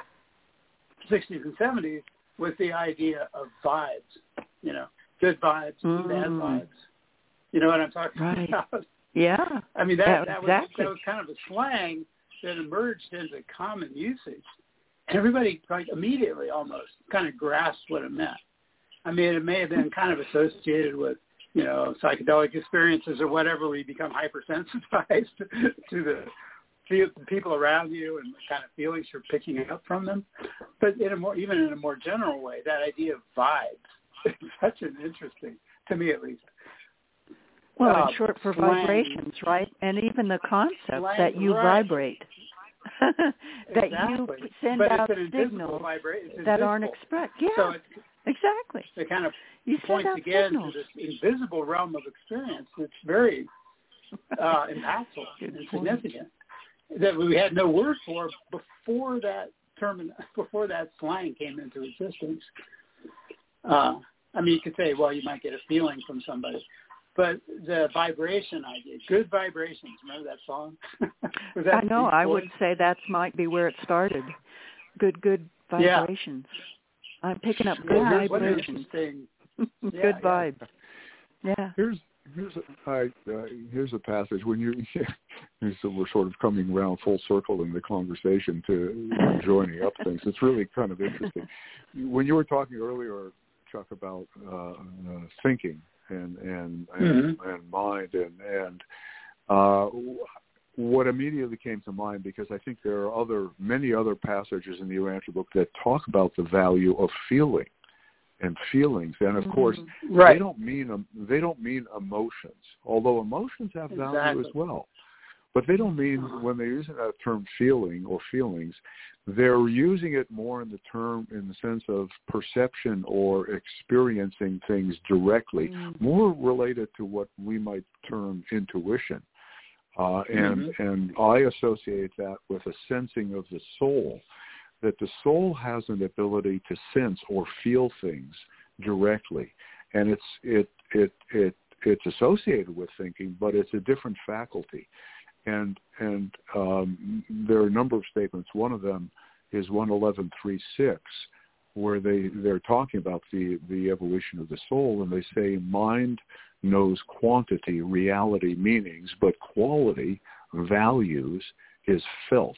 sixties and seventies, was the idea of vibes, you know, good vibes, mm. bad vibes. You know what I'm talking right. about? Yeah. I mean, that, yeah, that, exactly. was, that was kind of a slang that emerged into common usage. And everybody, like, immediately almost kind of grasped what it meant. I mean, it may have been kind of associated with, you know, psychedelic experiences or whatever, where you become hypersensitized to the people around you and the kind of feelings you're picking up from them. But in a more, even in a more general way, that idea of vibes is such an interesting, to me at least. Well, uh, it's short for slang. Vibrations, right? And even the concept Slang, that you right. vibrate. that exactly. you send but out signals vibra- that aren't expressed. Yeah, so it's, exactly. It kind of you points again signals. to this invisible realm of experience that's very uh, impactful and significant, that we had no word for before that term, before that slang came into existence. Uh, I mean, you could say, well, you might get a feeling from somebody. But the vibration idea, good vibrations, remember that song? Was that I know, I would say that might be where it started. Good, good vibrations. Yeah. I'm picking up good yeah, vibrations. good yeah, vibes. Yeah. yeah. Here's here's a, I, uh, here's a passage when you so we're sort of coming around full circle in the conversation to joining up things. It's really kind of interesting. When you were talking earlier, Chuck, about uh, uh, thinking. And and and, mm-hmm. and mind and and uh, what immediately came to mind, because I think there are other many other passages in the Urantia book that talk about the value of feeling and feelings, and of mm-hmm. course right. they don't mean they don't mean emotions, although emotions have value exactly. as well. But they don't mean, when they're using that term feeling or feelings, they're using it more in the term, in the sense of perception or experiencing things directly, mm. more related to what we might term intuition. Uh, and, mm-hmm. and I associate that with a sensing of the soul, that the soul has an ability to sense or feel things directly. And it's, it, it, it, it's associated with thinking, but it's a different faculty. And and um, there are a number of statements. One of them is one eleven three six, where they, they're talking about the, the evolution of the soul, and they say mind knows quantity, reality, meanings, but quality, values, is felt.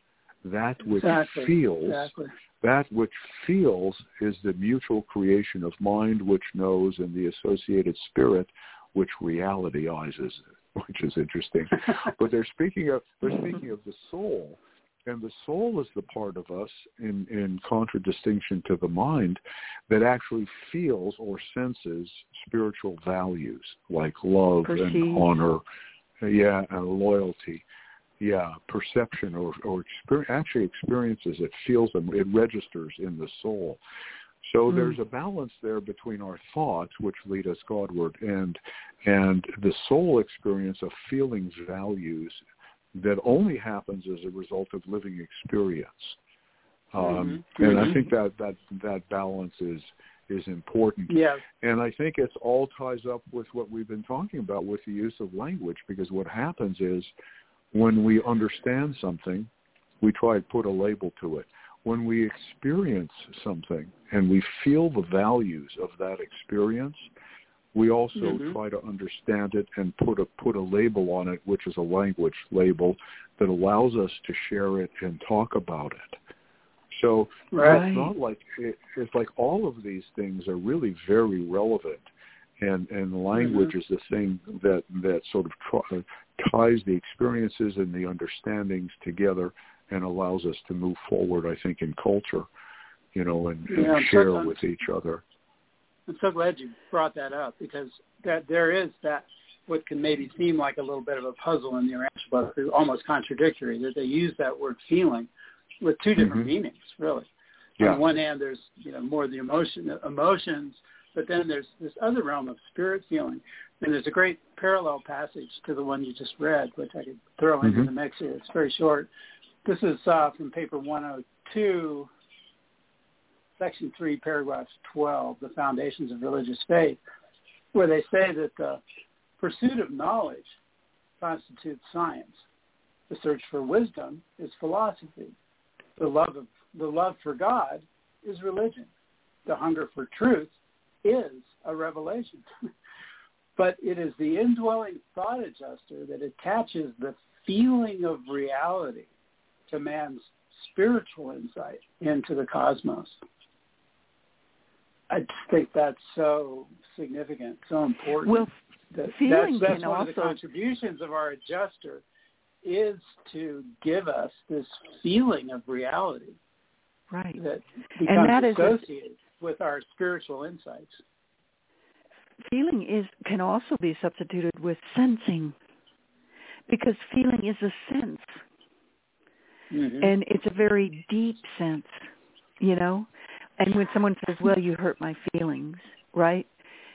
That which exactly. feels, exactly. that which feels is the mutual creation of mind, which knows, and the associated spirit, which realitizes, which is interesting. But they're speaking of they're speaking of the soul, and the soul is the part of us, in, in contradistinction to the mind, that actually feels or senses spiritual values like love Perceive. and honor, yeah, and loyalty, yeah, perception or or experience, actually experiences it, feels them, it registers in the soul. So Mm. there's a balance there between our thoughts, which lead us Godward, and and the soul experience of feeling values that only happens as a result of living experience. Um, Mm-hmm. and Mm-hmm. I think that, that that balance is is important. Yeah. And I think it all ties up with what we've been talking about with the use of language, because what happens is when we understand something, we try to put a label to it. When we experience something and we feel the values of that experience, we also Mm-hmm. try to understand it and put a put a label on it, which is a language label that allows us to share it and talk about it. So Right. it's not like it, it's like all of these things are really very relevant, and and language Mm-hmm. is the thing that that sort of tr- ties the experiences and the understandings together and allows us to move forward, I think, in culture, you know, and, and Yeah, I'm share so- with each other. I'm so glad you brought that up, because that there is that what can maybe seem like a little bit of a puzzle in the answer, but almost contradictory, that they use that word feeling with two different Mm-hmm. meanings, really. Yeah. On the one hand, there's, you know, more the emotion, emotions, but then there's this other realm of spirit feeling. And there's a great parallel passage to the one you just read, which I could throw into Mm-hmm. the mix here. It's very short. This is uh, from paper one oh two, section three, paragraph twelve, the foundations of religious faith, where they say that the pursuit of knowledge constitutes science. The search for wisdom is philosophy. The love of the love for God is religion. The hunger for truth is a revelation. But it is the indwelling thought adjuster that attaches the feeling of reality to man's spiritual insight into the cosmos. I just think that's so significant, so important. Well, that, feeling that's, that's can one also of the contributions of our adjuster, is to give us this feeling of reality right. that And becomes that is a- associated with our spiritual insights. Feeling is can also be substituted with sensing, because feeling is a sense, Mm-hmm. and it's a very deep sense, you know. And when someone says, "Well, you hurt my feelings," right?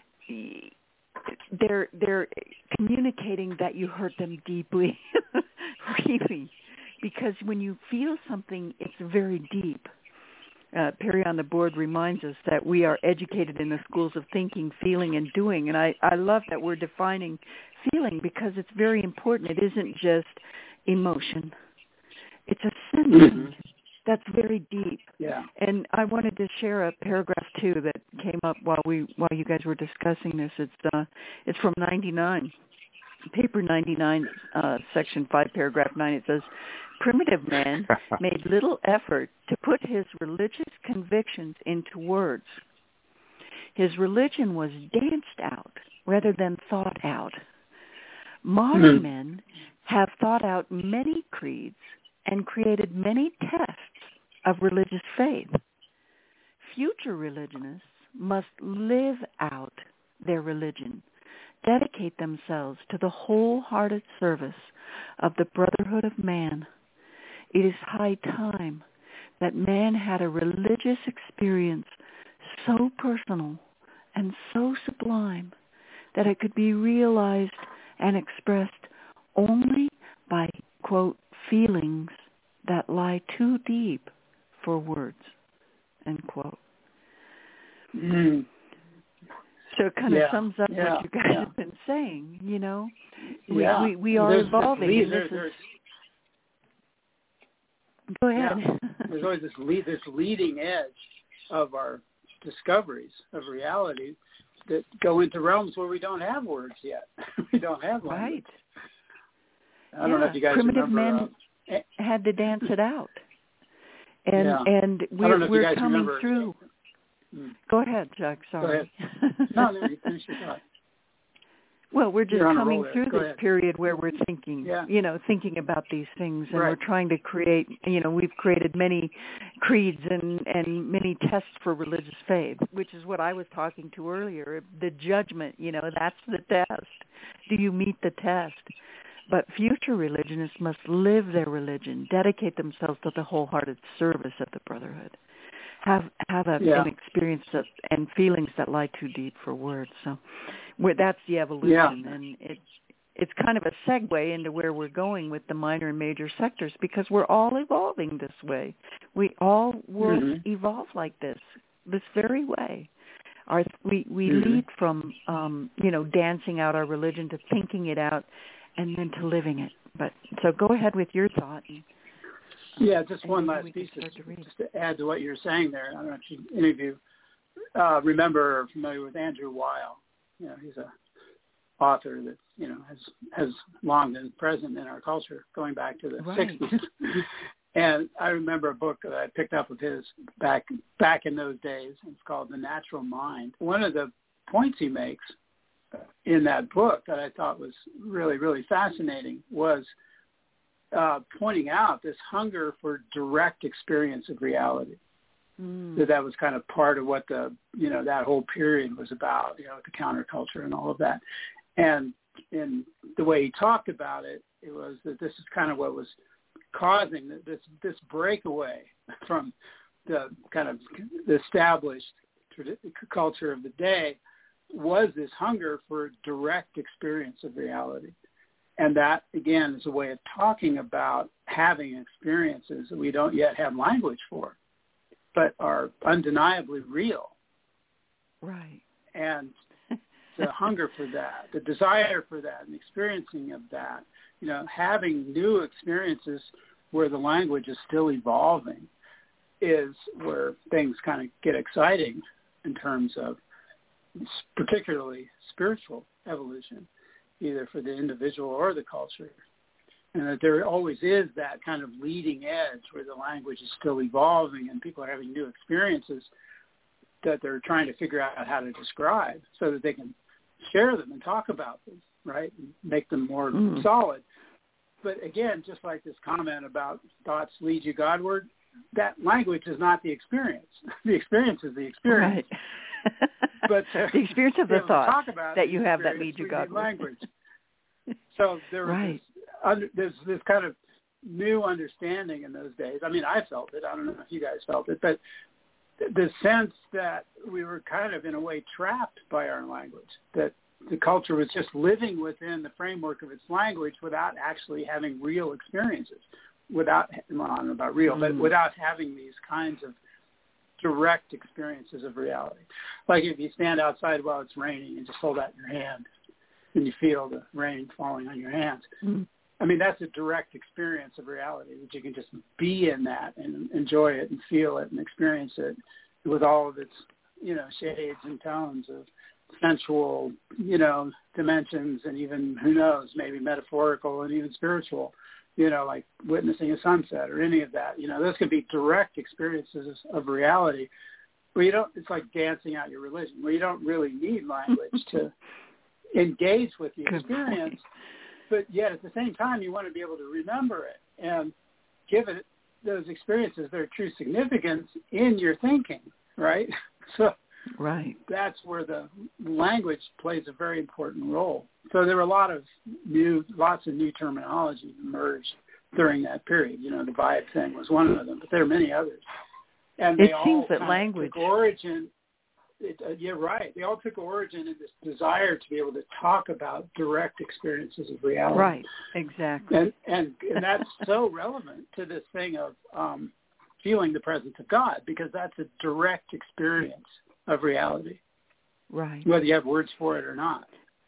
They're they're communicating that you hurt them deeply, really, because when you feel something, it's very deep. Uh, Perry on the Board reminds us that we are educated in the schools of thinking, feeling, and doing. And I, I love that we're defining feeling, because it's very important. It isn't just emotion. It's a sensing Mm-hmm. that's very deep. Yeah. And I wanted to share a paragraph, too, that came up while we while you guys were discussing this. It's uh, it's from ninety-nine, paper ninety-nine, uh, section five, paragraph nine. It says, primitive man made little effort to put his religious convictions into words. His religion was danced out rather than thought out. Modern Mm-hmm. men have thought out many creeds and created many tests of religious faith. Future religionists must live out their religion, dedicate themselves to the wholehearted service of the brotherhood of man. It is high time that man had a religious experience so personal and so sublime that it could be realized and expressed only by, quote, feelings that lie too deep for words, end quote. Mm. So it kind of Yeah. sums up Yeah. what you guys Yeah. have been saying, you know. We Yeah. we, we are There's evolving. This lead, and there, this there's, is, go ahead. Yeah. There's always this lead, this leading edge of our discoveries of reality that go into realms where we don't have words yet. we don't have language. Right. I don't yeah. know if you guys Primitive remember. men uh, had to dance it out. And Yeah. and I don't we're know if you we're guys coming remember. through. Mm. Go ahead, Chuck. Sorry. No, no, you finish your thought. Well, we're just You're on a coming roll there. through Go this ahead. period where we're thinking, Yeah. you know, thinking about these things, and Right. we're trying to create, you know, we've created many creeds and, and many tests for religious faith, which is what I was talking to earlier. The judgment, you know, that's the test. Do you meet the test? But future religionists must live their religion, dedicate themselves to the wholehearted service of the brotherhood. have have a, yeah. an experience that, and feelings that lie too deep for words. So we're, that's the evolution, yeah. and it's it's kind of a segue into where we're going with the minor and major sectors, because we're all evolving this way. We all worlds mm-hmm. evolve like this, this very way. Our, we we mm-hmm. lead from um, you know dancing out our religion to thinking it out, and then to living it. But so go ahead with your thought. And, um, yeah, just one last piece to, just to add to what you're saying there. I don't know if you, any of you uh, remember or familiar with Andrew Weil. You know, he's a author that you know has has long been present in our culture, going back to the right. sixties. And I remember a book that I picked up of his back back in those days. It's called The Natural Mind. One of the points he makes in that book that I thought was really, really fascinating was uh, pointing out this hunger for direct experience of reality. Mm. That that was kind of part of what the, you know, that whole period was about, you know, the counterculture and all of that. And in the way he talked about it, it was that this is kind of what was causing this this breakaway from the kind of the established culture of the day, was this hunger for direct experience of reality. And that, again, is a way of talking about having experiences that we don't yet have language for, but are undeniably real. Right. And the hunger for that, the desire for that, and experiencing of that, you know, having new experiences where the language is still evolving is where things kind of get exciting in terms of particularly spiritual evolution, either for the individual or the culture. And that there always is that kind of leading edge where the language is still evolving and people are having new experiences that they're trying to figure out how to describe so that they can share them and talk about them, right, and make them more mm. solid. But again, just like this comment about thoughts lead you Godward, that language is not the experience. The experience is the experience. Right. But uh, the experience of the thought that you have that lead you Godward. Language. So there was right. this, under, there's this kind of new understanding in those days. I mean, I felt it. I don't know if you guys felt it, but the sense that we were kind of in a way trapped by our language, that the culture was just living within the framework of its language without actually having real experiences, without, well, I don't know about real, mm. but without having these kinds of direct experiences of reality. Like if you stand outside while it's raining and just hold out your hand and you feel the rain falling on your hands. Mm. I mean, that's a direct experience of reality, that you can just be in that and enjoy it and feel it and experience it with all of its, you know, shades and tones of sensual, you know, dimensions, and even, who knows, maybe metaphorical and even spiritual, you know, like witnessing a sunset or any of that. You know, those can be direct experiences of reality where you don't, it's like dancing out your religion, where you don't really need language to engage with the experience, but yet at the same time you want to be able to remember it and give it those experiences their true significance in your thinking, right? So right. that's where the language plays a very important role. So there were a lot of new, lots of new terminology emerged during that period. You know, the vibe thing was one of them, but there are many others. And they it seems all that kind language of took origin. It, uh, yeah, right. They all took origin in this desire to be able to talk about direct experiences of reality. Right, exactly. And and, and that's so relevant to this thing of um, feeling the presence of God, because that's a direct experience of reality. Right. Whether you have words for it or not.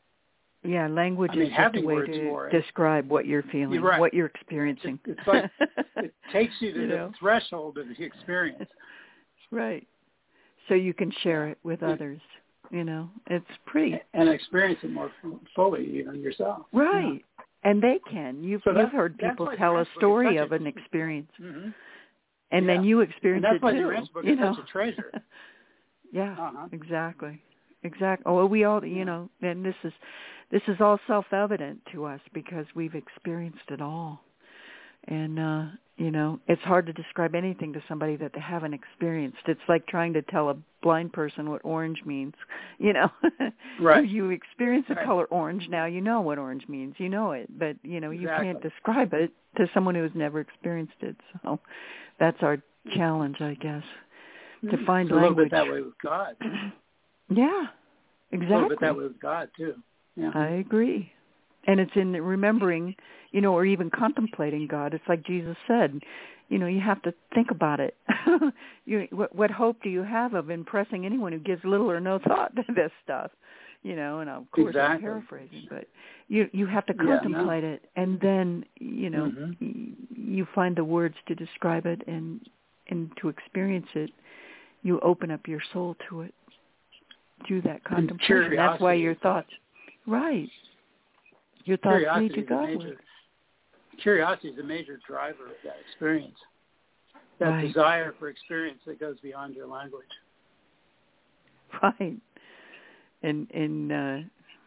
Yeah, language I mean, is just a way to describe what you're feeling, you're right. what you're experiencing. It's, it's like it takes you to you the know? threshold of the experience. Right. So you can share it with others. You know, it's pretty. And experience it more fully, even yourself. Right. Yeah. And they can. You've, so you've heard people tell a story of an experience. Mm-hmm. And yeah. then you experience and it that's too. That's why the Ranch book you is know? such a treasure. Yeah, uh-huh. exactly. Exactly. Oh, well, we all, you know, and this is this is all self-evident to us because we've experienced it all. And, uh, you know, it's hard to describe anything to somebody that they haven't experienced. It's like trying to tell a blind person what orange means, you know. Right. You experience the right. color orange, now you know what orange means. You know it. But, you know, exactly. you can't describe it to someone who's never experienced it. So that's our challenge, I guess. to find it's a language. A little bit that way with God. Yeah, exactly. A little bit that way with God, too. Yeah. I agree. And it's in remembering, you know, or even contemplating God. It's like Jesus said, you know, you have to think about it. you, what, what hope do you have of impressing anyone who gives little or no thought to this stuff? You know, and of course exactly. I'm paraphrasing, but you you have to yeah, contemplate no. it, and then, you know, mm-hmm. y- you find the words to describe it, and and to experience it, you open up your soul to it through that contemplation. That's why your thoughts, right. Your thoughts lead to God. Curiosity is a major driver of that experience. That right. desire for experience that goes beyond your language. Right. And, and uh,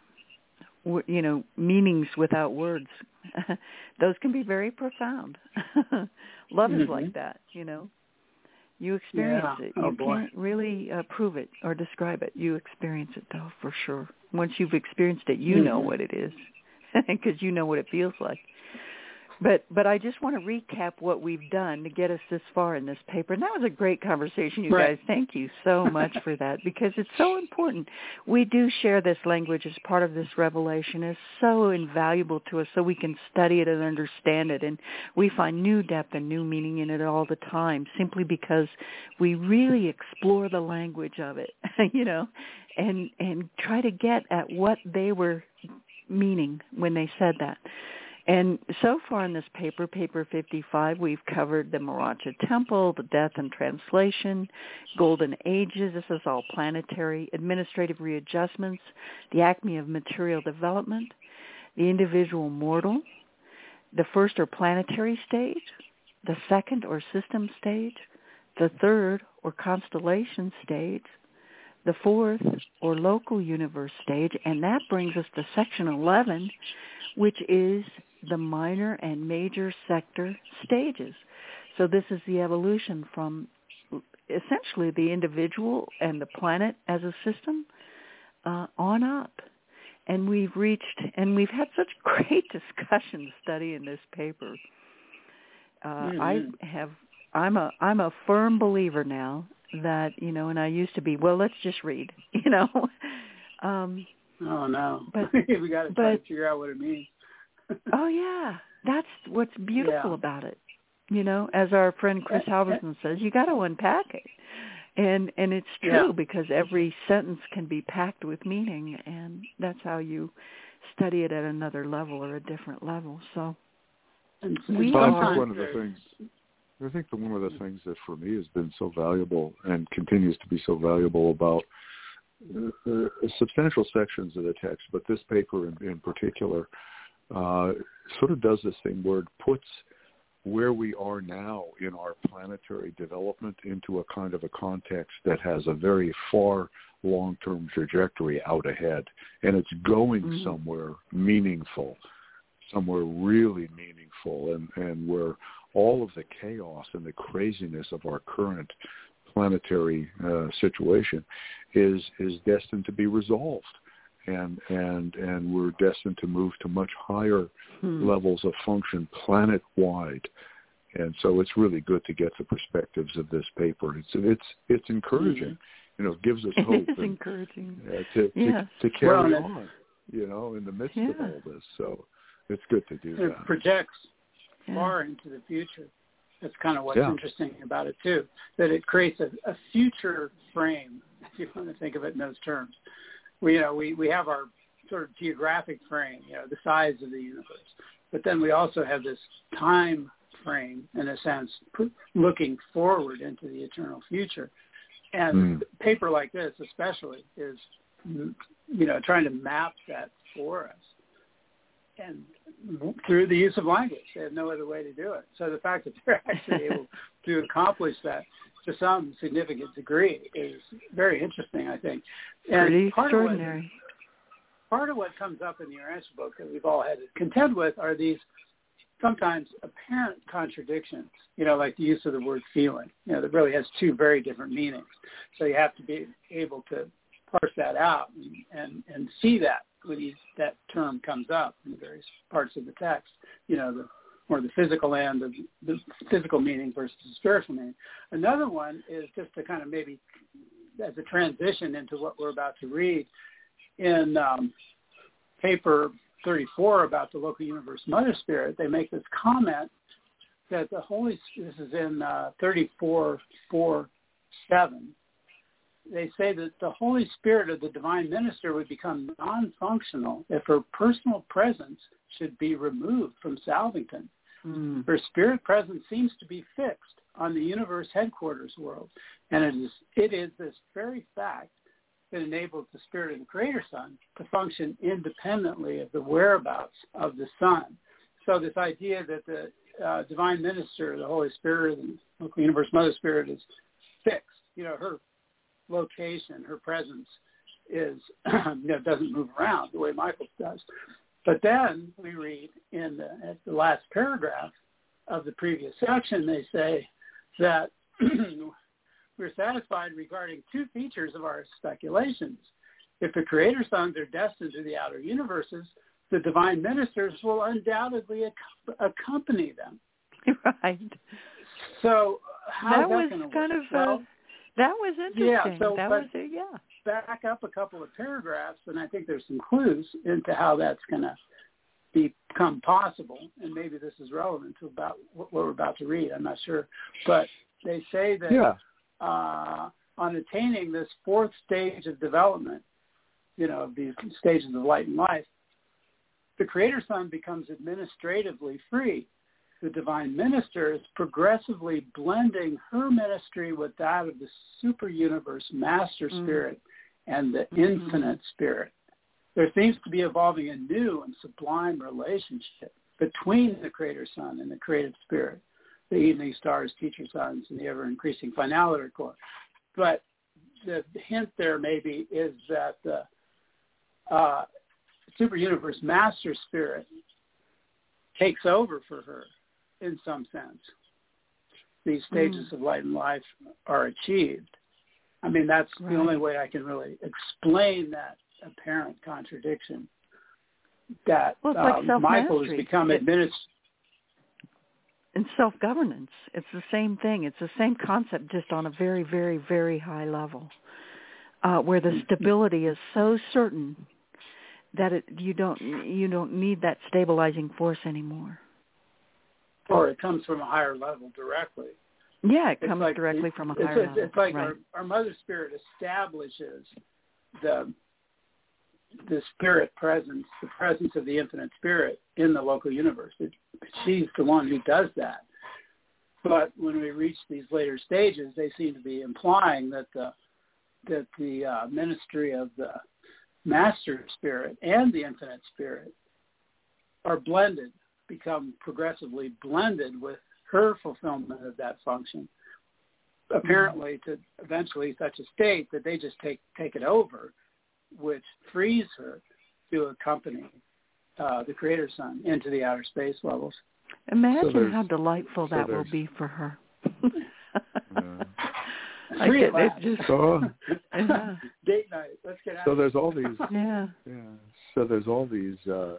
w- you know, meanings without words. Those can be very profound. Love mm-hmm. is like that, you know. You experience yeah. it. Oh, you boy. can't really uh, prove it or describe it. You experience it, though, for sure. Once you've experienced it, you mm-hmm. know what it is. Because you know what it feels like. But but I just want to recap what we've done to get us this far in this paper. And that was a great conversation, you right. guys. Thank you so much for that, because it's so important. We do share this language as part of this revelation. It's so invaluable to us, so we can study it and understand it. And we find new depth and new meaning in it all the time, simply because we really explore the language of it, you know, and and try to get at what they were meaning when they said that. And so far in this paper, paper fifty-five, we've covered the Maracha Temple, the death and translation, golden ages. This is all planetary, administrative readjustments, the acme of material development, the individual mortal, the first or planetary stage, the second or system stage, the third or constellation stage, the fourth or local universe stage, and that brings us to section eleven, which is the minor and major sector stages. So this is the evolution from essentially the individual and the planet as a system uh, on up. And we've reached, and we've had such great discussion studying this paper. Uh, mm-hmm. I have, I'm a, I'm a firm believer now that, you know, and I used to be, well, let's just read, you know. um, oh, no. But, we got to try but, to figure out what it means. Oh, yeah. That's what's beautiful yeah. about it. You know, as our friend Chris Halverson says, you got to unpack it. And and it's true yeah. because every sentence can be packed with meaning, and that's how you study it at another level or a different level. So and we but are... I think one of the things... I think that one of the things that for me has been so valuable and continues to be so valuable about uh, uh, substantial sections of the text, but this paper in, in particular, uh, sort of does this thing where it puts where we are now in our planetary development into a kind of a context that has a very far long-term trajectory out ahead, and it's going mm-hmm. somewhere meaningful, somewhere really meaningful, and, and where all of the chaos and the craziness of our current planetary uh, situation is is destined to be resolved, and and and we're destined to move to much higher hmm. levels of function planet-wide. And so it's really good to get the perspectives of this paper. It's it's it's encouraging, mm-hmm. you know, it gives us hope. It is and, encouraging uh, to, yes. to, to carry well, on, you know, in the midst yeah. of all this. So it's good to do it that. It projects yeah. far into the future. That's kind of what's yeah. interesting about it, too, that it creates a, a future frame, if you want to think of it in those terms. We, you know, we, we have our sort of geographic frame, you know, the size of the universe. But then we also have this time frame, in a sense, looking forward into the eternal future. And mm. a paper like this especially is, you know, trying to map that for us. And through the use of language. They have no other way to do it. So the fact that they're actually able to accomplish that to some significant degree is very interesting, I think. And pretty part extraordinary. Of what, part of what comes up in the Urantia book that we've all had to contend with are these sometimes apparent contradictions, you know, like the use of the word feeling, you know, that really has two very different meanings. So you have to be able to parse that out and, and, and see that when you, that term comes up in various parts of the text, you know, the or the physical end of the physical meaning versus the spiritual meaning. Another one is just to kind of maybe as a transition into what we're about to read in um, paper thirty-four about the local universe mother spirit. They make this comment that the Holy, this is in uh, thirty-four four seven, they say that the Holy Spirit of the divine minister would become non-functional if her personal presence should be removed from Salvington. Mm. Her spirit presence seems to be fixed on the universe headquarters world, and it is it is this very fact that enables the spirit of the Creator Son to function independently of the whereabouts of the Son. So this idea that the uh, divine minister, the Holy Spirit, and local universe mother spirit is fixed, you know, her location, her presence is, you know, doesn't move around the way Michael's does. But then we read in the, at the last paragraph of the previous section, they say that we're satisfied regarding two features of our speculations. If the Creator Sons are destined to the outer universes, the divine ministers will undoubtedly ac- accompany them. Right. So how that was that kind work? of well, uh, that was interesting. Yeah, so that was it. Yeah. Back up a couple of paragraphs, and I think there's some clues into how that's going to become possible. And maybe this is relevant to about what we're about to read. I'm not sure, but they say that yeah. uh, on attaining this fourth stage of development, you know, of these stages of light and life, the Creator Son becomes administratively free. The divine minister is progressively blending her ministry with that of the super universe master spirit mm-hmm. and the mm-hmm. infinite spirit. There seems to be evolving a new and sublime relationship between the Creator Son and the creative spirit, the evening stars, teacher sons, and the ever-increasing finality core. But the hint there maybe is that the uh, super universe master spirit takes over for her in some sense. These stages mm. of light and life are achieved. I mean, that's right. The only way I can really explain that apparent contradiction that well, um, like Michael has become administrative. In self-governance, it's the same thing. It's the same concept, just on a very, very, very high level, uh, where the stability is so certain that it, you don't you don't need that stabilizing force anymore. Or it comes from a higher level directly. Yeah, it it's comes like, directly it, from a it's, higher it's, level. It's like right. our, our mother spirit establishes the the spirit presence, the presence of the infinite spirit in the local universe. It, she's the one who does that. But when we reach these later stages, they seem to be implying that the that the uh, ministry of the master spirit and the infinite spirit are blended, become progressively blended with her fulfillment of that function, apparently to eventually such a state that they just take, take it over, which frees her to accompany uh, the Creator Son into the outer space levels. Imagine so how delightful so that will be for her. uh, I Free get it just, so, yeah. Date night. Let's get out. So there's all these. Yeah. Yeah. So there's all these. Uh,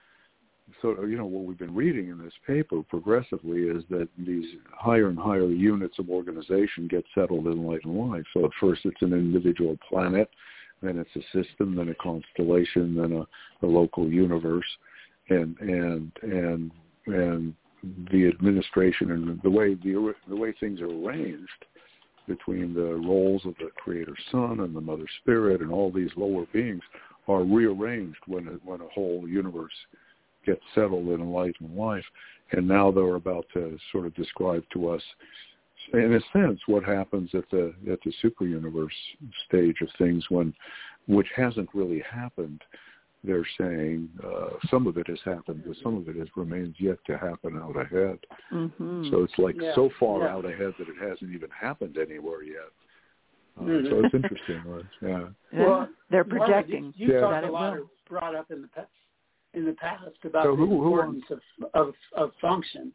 so you know what we've been reading in this paper progressively is that these higher and higher units of organization get settled in light and life. So at first it's an individual planet, then it's a system, then a constellation, then a, a local universe, and and and and the administration and the way the the way things are arranged between the roles of the Creator Son and the Mother Spirit and all these lower beings are rearranged when a, when a whole universe gets settled in light and life. And now they're about to sort of describe to us, in a sense, what happens at the at the super universe stage of things when, which hasn't really happened. They're saying uh, some of it has happened, but some of it has, remains yet to happen out ahead. Mm-hmm. Mm-hmm. So it's like yeah. so far yeah. out ahead that it hasn't even happened anywhere yet. Uh, mm-hmm. So it's interesting. Right? Yeah. yeah. Well, they're projecting. You, you yeah. talked that a it lot will. of, brought up in the past, in the past about So the who, who importance of, of of function.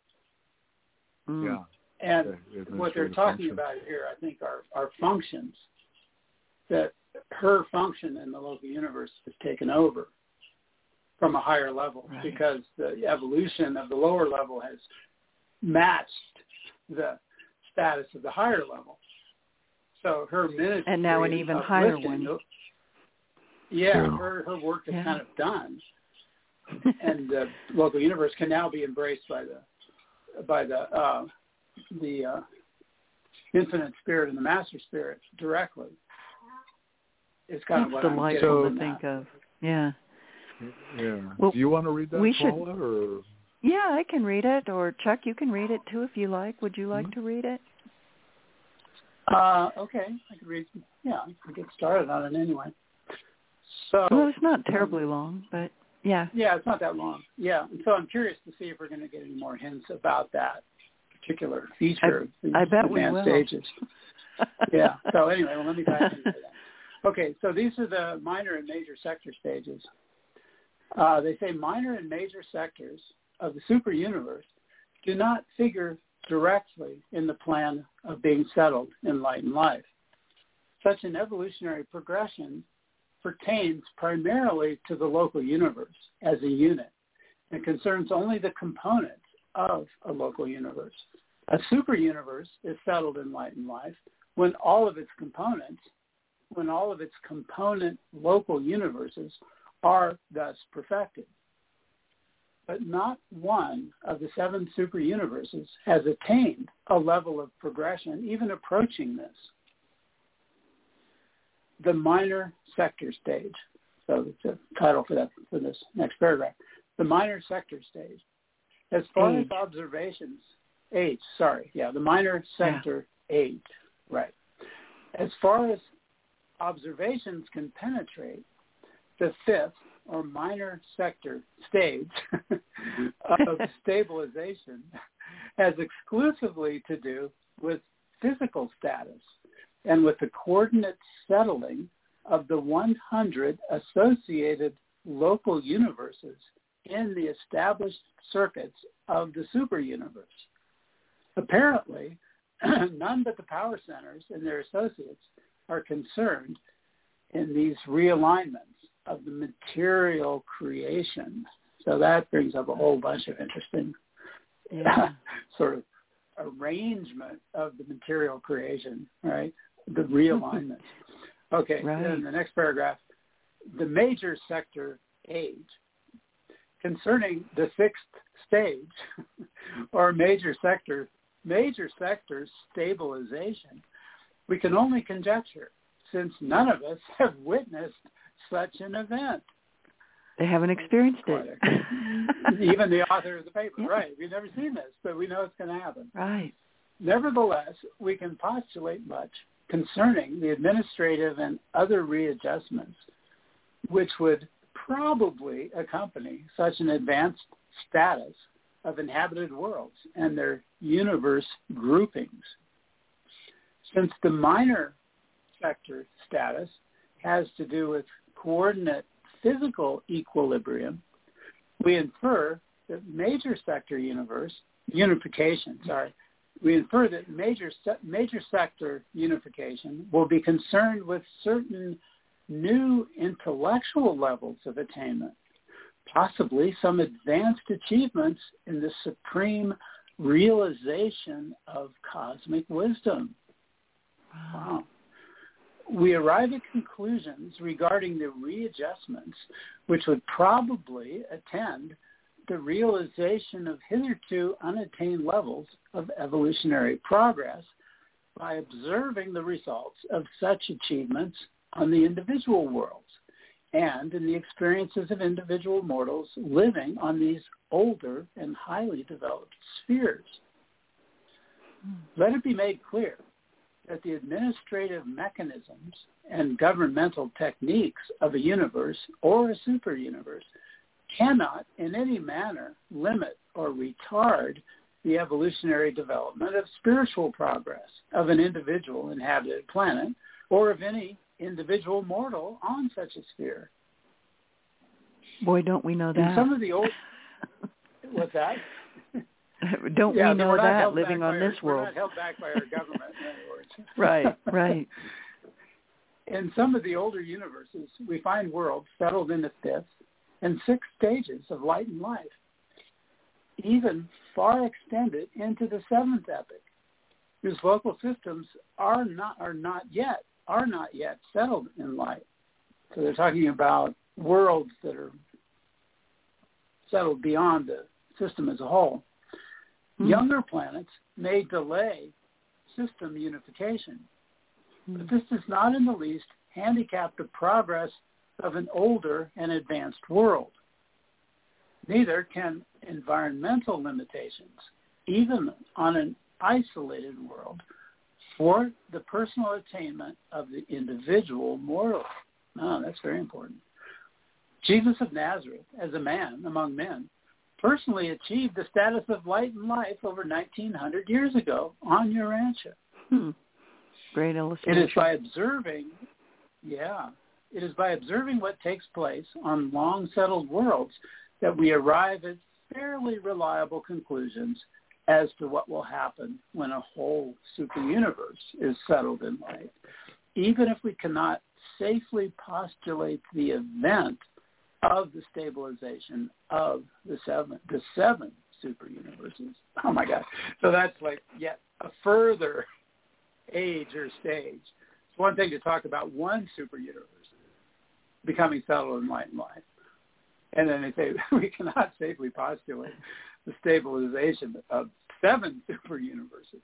Mm. Yeah. And The what they're talking function. about here, I think, are, are functions, that her function in the local universe is taken over from a higher level, right. because the evolution of the lower level has matched the status of the higher level. So her ministry and now an even higher one. Yeah, yeah. her her work is yeah. kind of done, and the local universe can now be embraced by the by the uh, the uh, infinite spirit and the master spirit directly. It's kind That's of what delightful I'm to think that. of. Yeah. Yeah. Well, do you want to read that, we Paula? should, or? Yeah, I can read it, or Chuck, you can read it too if you like. Would you like Mm-hmm. to read it? Uh, okay, I can read. Yeah, I can get started on it anyway. So, well, it's not terribly um, long, but yeah. Yeah, it's not that long. Yeah, and so I'm curious to see if we're going to get any more hints about that particular feature. I, I bet we advanced will. Stages. Yeah. So anyway, well, let me dive into that. Okay, so these are the minor and major sector stages. Uh, they say minor and major sectors of the super universe do not figure directly in the plan of being settled in enlightened life. Such an evolutionary progression pertains primarily to the local universe as a unit and concerns only the components of a local universe. A super universe is settled in enlightened life when all of its components, when all of its component local universes are thus perfected. But not one of the seven super universes has attained a level of progression even approaching this. The minor sector stage. So it's a title for that for this next paragraph. The minor sector stage. As far age. as observations, age, sorry, yeah, the minor sector yeah. age, right. As far as observations can penetrate, the fifth or minor sector stage of stabilization has exclusively to do with physical status and with the coordinate settling of the one hundred associated local universes in the established circuits of the super universe. Apparently, none but the power centers and their associates are concerned in these realignments of the material creation. So that brings up a whole bunch of interesting yeah. sort of arrangement of the material creation, right? The realignment. Okay, right. in the next paragraph, the major sector age. Concerning the sixth stage, or major sector, major sector stabilization, we can only conjecture, since none of us have witnessed such an event. They haven't experienced it. Even the author of the paper, yeah. right. We've never seen this, but we know it's going to happen. Right. Nevertheless, we can postulate much concerning the administrative and other readjustments which would probably accompany such an advanced status of inhabited worlds and their universe groupings. Since the minor sector status has to do with coordinate physical equilibrium, we infer that major sector universe unification, sorry, we infer that major major sector unification will be concerned with certain new intellectual levels of attainment, possibly some advanced achievements in the supreme realization of cosmic wisdom. Wow. We arrive at conclusions regarding the readjustments which would probably attend the realization of hitherto unattained levels of evolutionary progress by observing the results of such achievements on the individual worlds and in the experiences of individual mortals living on these older and highly developed spheres. Let it be made clear that the administrative mechanisms and governmental techniques of a universe or a super universe cannot in any manner limit or retard the evolutionary development of spiritual progress of an individual inhabited planet or of any individual mortal on such a sphere. Boy, don't we know that. And some of the old... What's that? Don't yeah, we know that living on this our, world? We're not held back by our government, in other words. Right, right. In some of the older universes, we find worlds settled in the fifth and six stages of light and life, even far extended into the seventh epoch, whose local systems are not are not yet are not yet settled in light. So they're talking about worlds that are settled beyond the system as a whole. Mm-hmm. Younger planets may delay system unification, mm-hmm. but this does not in the least handicap the progress of an older and advanced world. Neither can environmental limitations, even on an isolated world, thwart the personal attainment of the individual mortal. Oh, that's very important. Jesus of Nazareth, as a man among men, personally achieved the status of light and life over nineteen hundred years ago on Urantia. Hmm. Great illustration. It is by observing, yeah, it is by observing what takes place on long-settled worlds that we arrive at fairly reliable conclusions as to what will happen when a whole superuniverse is settled in light, even if we cannot safely postulate the event of the stabilization of the seven, the seven superuniverses. Oh my God! So that's like yet a further age or stage. It's one thing to talk about one superuniverse becoming settled in light and life, and then they say we cannot safely postulate the stabilization of seven superuniverses.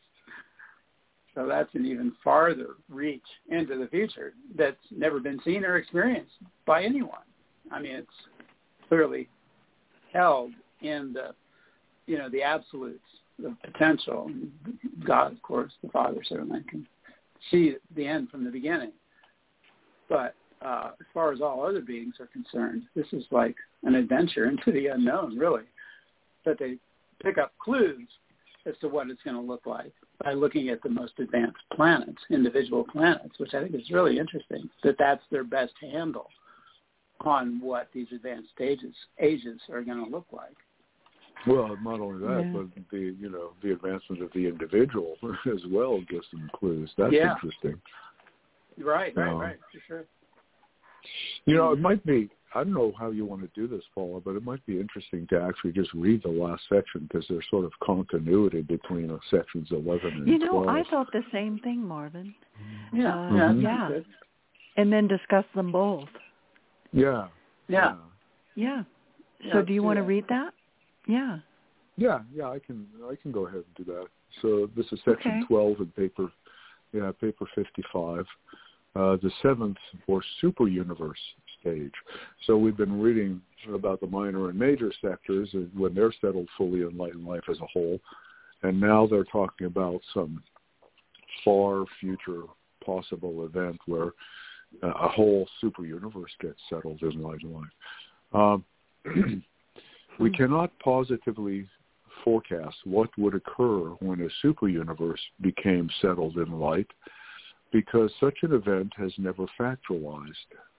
So that's an even farther reach into the future that's never been seen or experienced by anyone. I mean, it's clearly held in the, you know, the absolutes, the potential. God, of course, the Father certainly can see the end from the beginning. But uh, as far as all other beings are concerned, this is like an adventure into the unknown, really, that they pick up clues as to what it's going to look like by looking at the most advanced planets, individual planets, which I think is really interesting, that that's their best handle on what these advanced stages, ages are going to look like. Well, not only that, yeah. but the you know the advancement of the individual as well gives them clues. That's yeah. interesting. Right, right, um, right, for sure. You know, it might be. I don't know how you want to do this, Paula, but it might be interesting to actually just read the last section because there's sort of continuity between uh, sections eleven and You know, twelve. I thought the same thing, Marvin. Yeah, uh, yeah, mm-hmm. yeah. Good. And then discuss them both. Yeah. Yeah. Yeah. So yeah, do you want to that. read that? Yeah. Yeah, yeah, I can I can go ahead and do that. So this is section okay. twelve in paper yeah, paper fifty-five. Uh, the seventh or super universe stage. So we've been reading about the minor and major sectors and when they're settled fully in light and life as a whole. And now they're talking about some far future possible event where uh, a whole super universe gets settled in light and life. Um, we cannot positively forecast what would occur when a super universe became settled in light, because such an event has never factualized.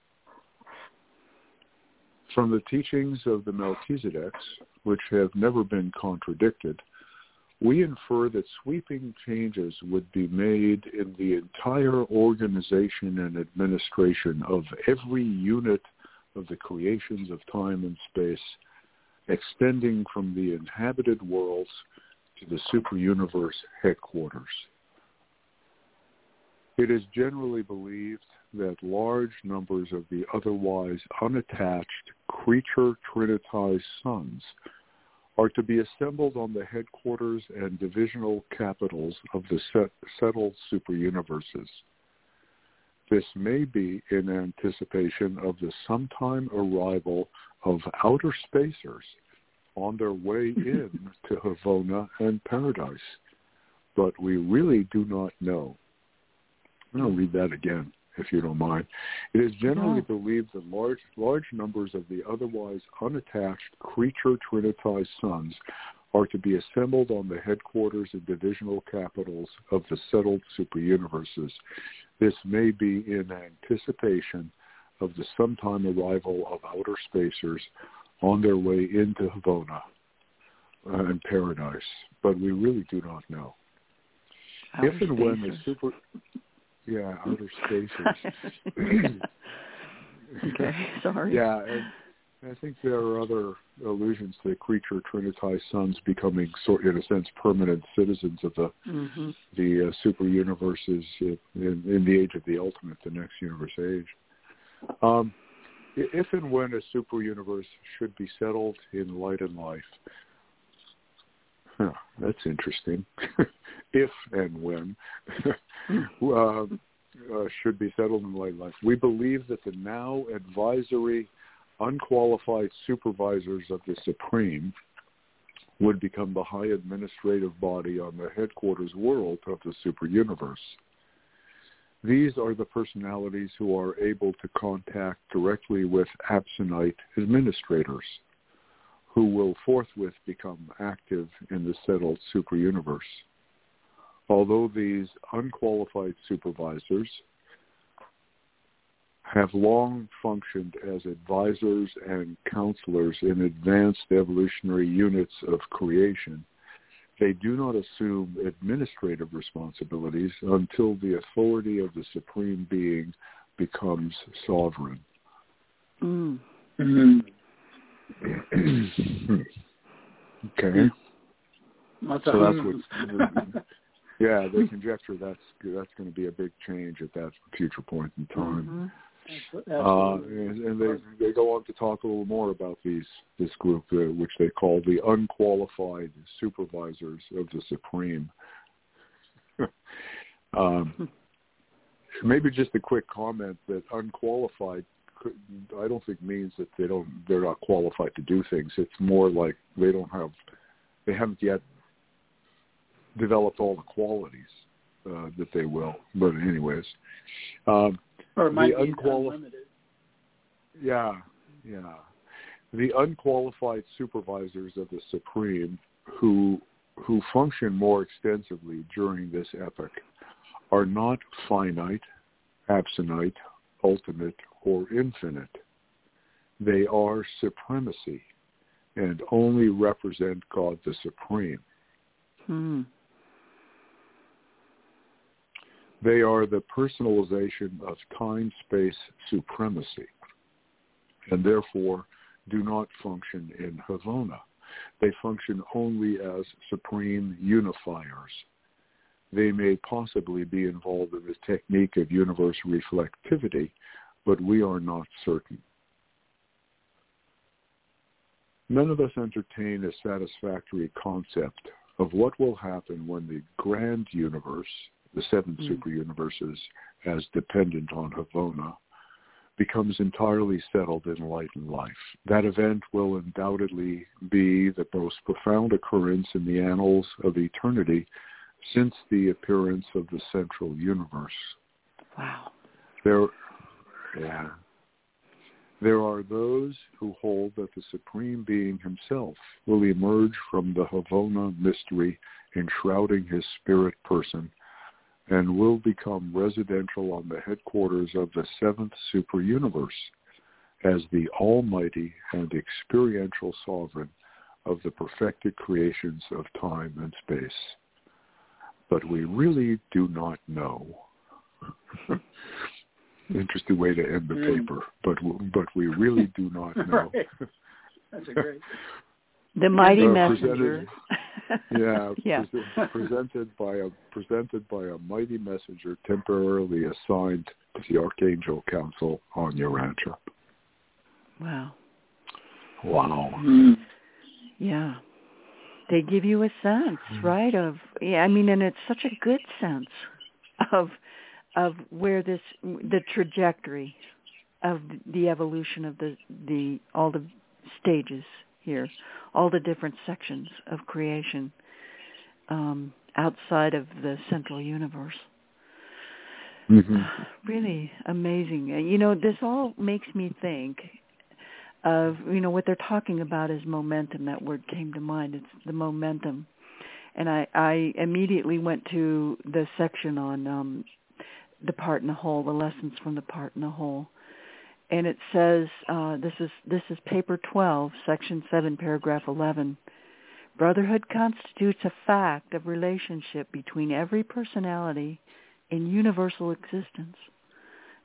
From the teachings of the Melchizedeks, which have never been contradicted, we infer that sweeping changes would be made in the entire organization and administration of every unit of the creations of time and space, extending from the inhabited worlds to the super-universe headquarters. It is generally believed that large numbers of the otherwise unattached creature trinitized suns are to be assembled on the headquarters and divisional capitals of the set, settled super-universes. This may be in anticipation of the sometime arrival of outer spacers on their way in to Havona and Paradise, but we really do not know. I'm going to read that again, if you don't mind. It is generally no. believed that large large numbers of the otherwise unattached creature trinitized suns are to be assembled on the headquarters and divisional capitals of the settled superuniverses. This may be in anticipation of the sometime arrival of outer spacers on their way into Havona uh, and Paradise, but we really do not know. Outer if and spacers. when the super... Yeah, outer spacers. Okay, sorry. Yeah, and, I think there are other allusions to the creature trinitized sons becoming, sort in a sense, permanent citizens of the mm-hmm. the uh, super universes in, in the age of the ultimate, the next universe age. Um, if and when a super universe should be settled in light and life, huh, that's interesting. If and when uh, uh, should be settled in light and life, we believe that the now advisory unqualified supervisors of the Supreme would become the high administrative body on the headquarters world of the super universe. These are the personalities who are able to contact directly with absentite administrators, who will forthwith become active in the settled super universe. Although these unqualified supervisors have long functioned as advisors and counselors in advanced evolutionary units of creation, they do not assume administrative responsibilities until the authority of the Supreme Being becomes sovereign. Mm. Mm-hmm. Okay. What's so that's what. Yeah, they conjecture that's that's going to be a big change at that future point in time. Mm-hmm. Uh, and, and they they go on to talk a little more about these this group, uh, which they call the unqualified supervisors of the Supreme. um, maybe just a quick comment that unqualified, could, I don't think means that they don't they're not qualified to do things. It's more like they don't have they haven't yet developed all the qualities uh, that they will. But anyways. Um, Or it might the be unquali- unlimited. Yeah, yeah. The unqualified supervisors of the Supreme who who function more extensively during this epoch are not finite, absentite, ultimate, or infinite. They are supremacy and only represent God the Supreme. Hmm. They are the personalization of time-space supremacy, and therefore do not function in Havona. They function only as supreme unifiers. They may possibly be involved in the technique of universe reflectivity, but we are not certain. None of us entertain a satisfactory concept of what will happen when the grand universe, the seven mm. super universes, as dependent on Havona, becomes entirely settled in light and life. That event will undoubtedly be the most profound occurrence in the annals of eternity since the appearance of the central universe. Wow. There, yeah. There are those who hold that the Supreme Being himself will emerge from the Havona mystery enshrouding his spirit person and will become residential on the headquarters of the seventh super universe as the almighty and experiential sovereign of the perfected creations of time and space. But we really do not know. Interesting way to end the paper, but but we really do not know. Right. That's a great. The mighty uh, messenger. Presented, yeah, yeah. Pre- presented by a presented by a mighty messenger temporarily assigned to the Archangel Council on Urantia. Wow. Wow. Mm. Yeah. They give you a sense, right? Of yeah, I mean, and it's such a good sense of of where this the trajectory of the evolution of the the all the stages here, all the different sections of creation um, outside of the central universe. Mm-hmm. Really amazing. You know, this all makes me think of, you know, what they're talking about is momentum. That word came to mind. It's the momentum. And I, I immediately went to the section on um, the part in the whole, the lessons from the part in the whole. And it says, uh, this is this is paper twelve, section seven, paragraph eleven. Brotherhood constitutes a fact of relationship between every personality in universal existence.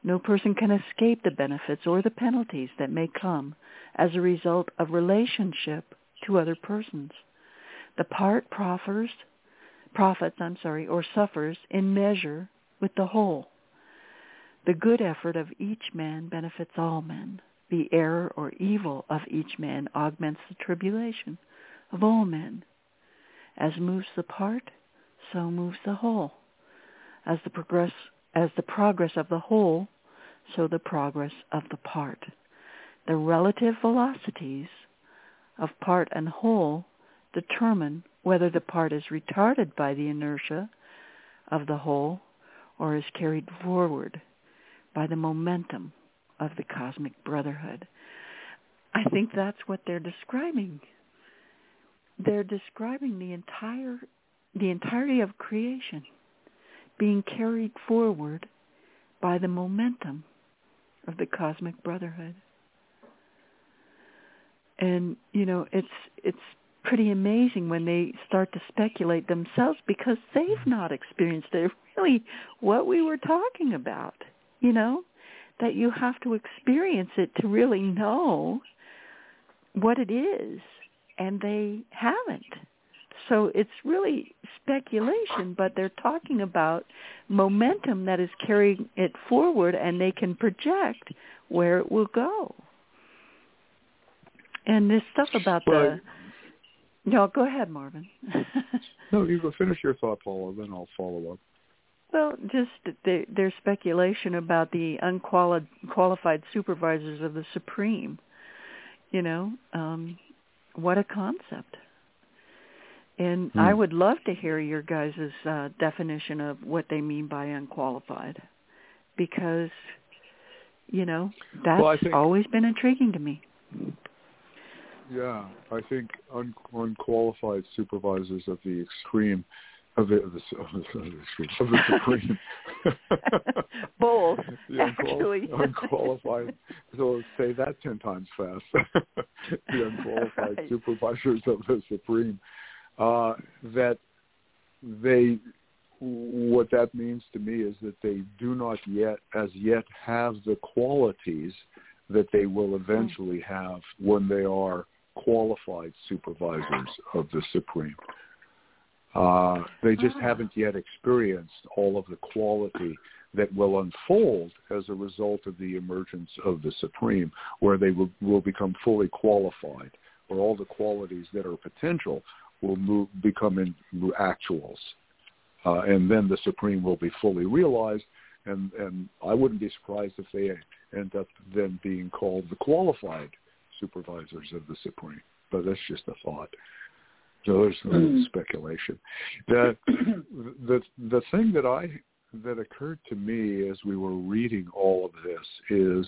No person can escape the benefits or the penalties that may come as a result of relationship to other persons. The part proffers, profits, I'm sorry, or suffers in measure with the whole. The good effort of each man benefits all men. The error or evil of each man augments the tribulation of all men. As moves the part, so moves the whole. As the progress, as the progress of the whole, so the progress of the part. The relative velocities of part and whole determine whether the part is retarded by the inertia of the whole or is carried forward by the momentum of the cosmic brotherhood. I think that's what they're describing. They're describing the entire the entirety of creation being carried forward by the momentum of the cosmic brotherhood. And, you know, it's it's pretty amazing when they start to speculate themselves, because they've not experienced it. Really what we were talking about, you know, that you have to experience it to really know what it is, and they haven't. So it's really speculation, but they're talking about momentum that is carrying it forward, and they can project where it will go. And this stuff about well, the... No, go ahead, Marvin. No, you go finish your thought, Paula, then I'll follow up. Well, just the, their speculation about the unqualified supervisors of the Supreme. You know, um, what a concept. And hmm. I would love to hear your guys' uh, definition of what they mean by unqualified, because, you know, that's well, think, always been intriguing to me. Yeah, I think un- unqualified supervisors of the extreme, of the, of the, of the, of the, extreme, of the Supreme. Both, the actually. Unqual- unqualified, so say that ten times fast. The unqualified right. supervisors of the Supreme. Uh, that they, what that means to me is that they do not yet, as yet, have the qualities that they will eventually have when they are qualified supervisors of the Supreme. Uh, they just haven't yet experienced all of the quality that will unfold as a result of the emergence of the Supreme, where they will, will become fully qualified, where all the qualities that are potential will move, become in actuals. Uh, and then the Supreme will be fully realized, and, and I wouldn't be surprised if they end up then being called the qualified supervisors of the Supreme. But that's just a thought. So there's no speculation. The, the the thing that I that occurred to me as we were reading all of this is,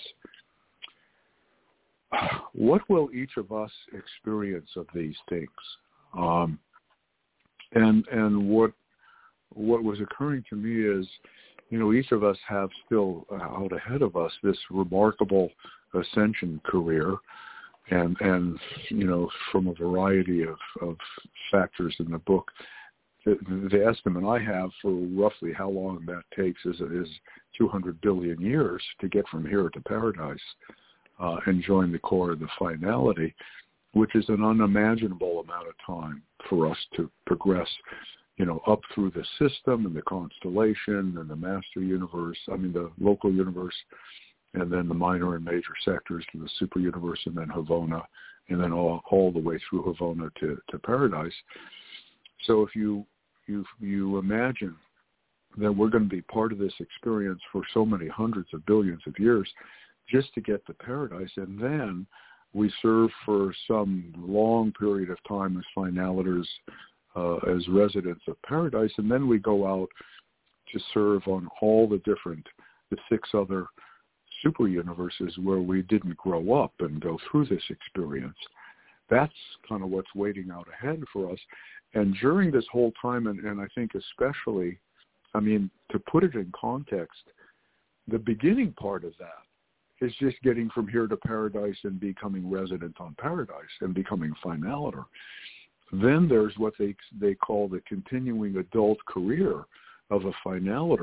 what will each of us experience of these things? Um, and and what what was occurring to me is, you know, each of us have still out ahead of us this remarkable ascension career, and and you know, from a variety of, of factors in the book, the, the estimate I have for roughly how long that takes is is two hundred billion years to get from here to paradise uh, and join the core of the finality, which is an unimaginable amount of time for us to progress, you know, up through the system and the constellation and the master universe, I mean the local universe, and then the minor and major sectors to the super universe, and then Havona, and then all, all the way through Havona to, to paradise. So if you, you, you imagine that we're going to be part of this experience for so many hundreds of billions of years just to get to paradise, and then we serve for some long period of time as finaliters, uh, as residents of paradise, and then we go out to serve on all the different, the six other super universes where we didn't grow up and go through this experience. That's kind of what's waiting out ahead for us. And during this whole time, and, and I think especially, I mean, to put it in context, the beginning part of that is just getting from here to paradise and becoming resident on paradise and becoming finaliter. Then there's what they they call the continuing adult career of a finaliter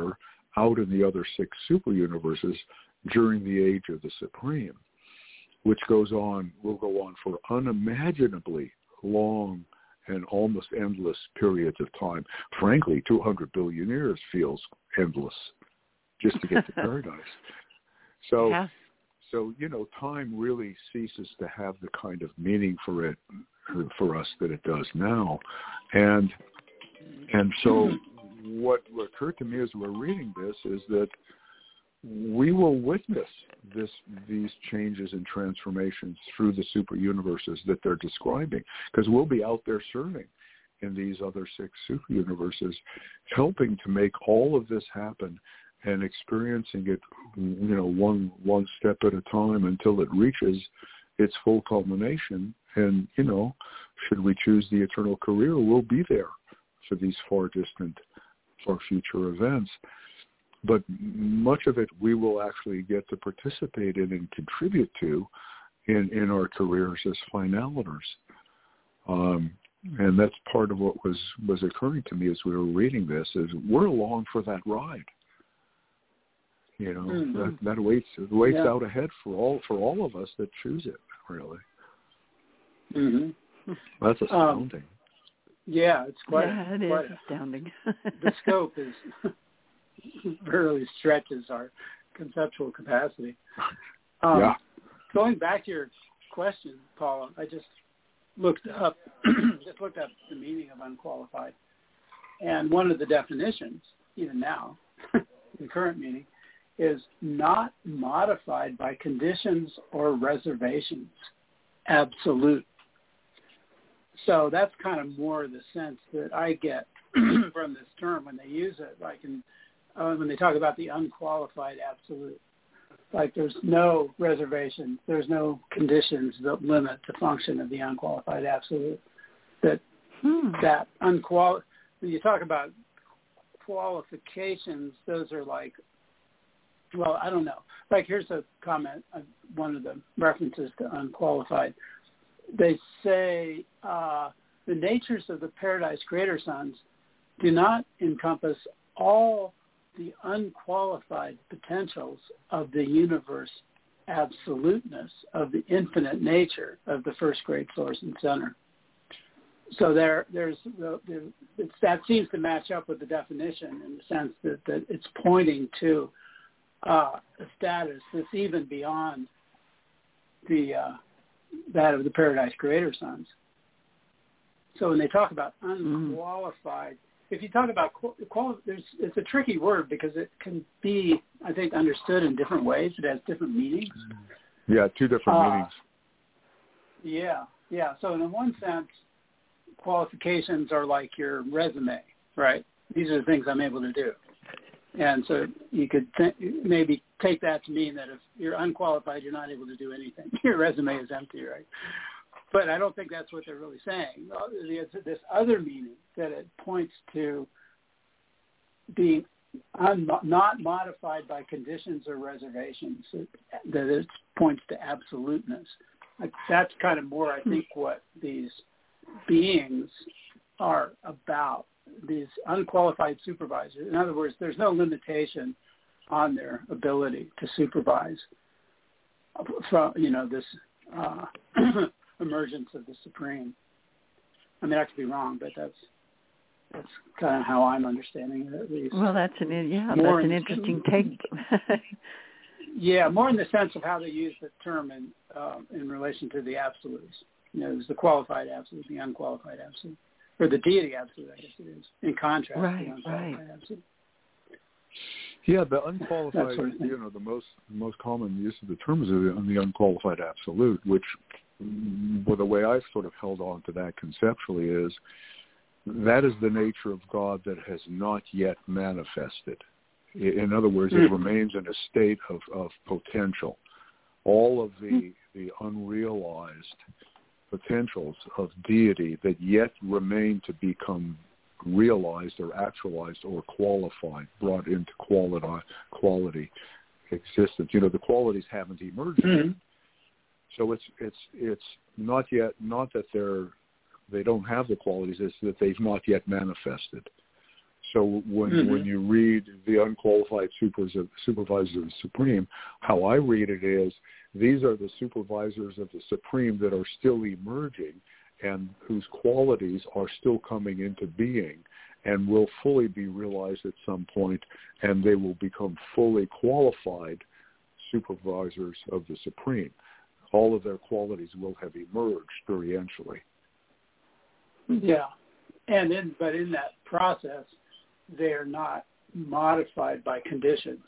out in the other six super universes during the age of the Supreme, which goes on, will go on for unimaginably long and almost endless periods of time. Frankly, two hundred billion years feels endless just to get to paradise. So, yeah. so you know, time really ceases to have the kind of meaning for it, for us, that it does now. And and so what occurred to me as we're reading this is that we will witness this, these changes and transformations through the super universes that they're describing, because we'll be out there serving in these other six super universes, helping to make all of this happen and experiencing it, you know, one one step at a time until it reaches its full culmination. And, you know, should we choose the eternal career, we'll be there for these far distant, far future events. But much of it we will actually get to participate in and contribute to in, in our careers as finaliters. Um, and that's part of what was, was occurring to me as we were reading this, is we're along for that ride. You know, mm-hmm. that, that waits, waits yeah. out ahead for all for all of us that choose it, really. Mm-hmm. That's astounding. Um, yeah, it's quite, yeah, it quite is astounding. The scope is really stretches our conceptual capacity. Um, yeah. Going back to your question, Paula, I just looked up just looked up the meaning of unqualified, and one of the definitions, even now, in current meaning, is not modified by conditions or reservations, absolute. So that's kind of more the sense that I get from this term when they use it, like in, uh, when they talk about the unqualified absolute. Like there's no reservations, there's no conditions that limit the function of the unqualified absolute. That hmm. that unqual when you talk about qualifications, those are like, well, I don't know. Like here's a comment, uh, one of the references to unqualified. They say uh, the natures of the Paradise Greater Sons do not encompass all the unqualified potentials of the universe absoluteness of the infinite nature of the first great source and center. So there, there's the, the, it's, that seems to match up with the definition in the sense that, that it's pointing to uh, a status that's even beyond the uh, that of the Paradise Greater Sons. So when they talk about unqualified, mm-hmm. if you talk about quali- there's it's a tricky word because it can be, I think, understood in different ways. It has different meanings. Yeah, two different uh, meanings. Yeah, yeah. So in one sense, qualifications are like your resume, right? These are the things I'm able to do. And so you could th- maybe take that to mean that if you're unqualified, you're not able to do anything. Your resume is empty, right? But I don't think that's what they're really saying. There's this other meaning that it points to being un- not modified by conditions or reservations, that it points to absoluteness. Like that's kind of more, I think, what these beings are about. These unqualified supervisors. In other words, there's no limitation on their ability to supervise from, you know, this uh, emergence of the Supreme. I mean, I could be wrong, but that's that's kind of how I'm understanding it, at least. Well, that's an yeah, more that's an in, interesting take. Yeah, more in the sense of how they use the term in uh, in relation to the absolutes. You know, there's the qualified absolute, the unqualified absolute. Or the deity absolute, I guess it is, in contrast right, to the unqualified right. absolute. Yeah, the unqualified, sort of you know, the most most common use of the term is the, the unqualified absolute, which, well, the way I've sort of held on to that conceptually is that is the nature of God that has not yet manifested. In other words, mm-hmm. it remains in a state of, of potential. All of the, mm-hmm. the unrealized potentials of deity that yet remain to become realized or actualized or qualified, brought into quality, quality existence. You know, the qualities haven't emerged mm-hmm. yet. So it's it's it's not yet, not that they're they don't have the qualities, it's that they've not yet manifested. So when mm-hmm. when you read the unqualified supervisor, supervisor of the Supreme, how I read it is these are the supervisors of the Supreme that are still emerging and whose qualities are still coming into being and will fully be realized at some point, and they will become fully qualified supervisors of the Supreme. All of their qualities will have emerged experientially. Yeah, and in, but in that process, they're not modified by conditions.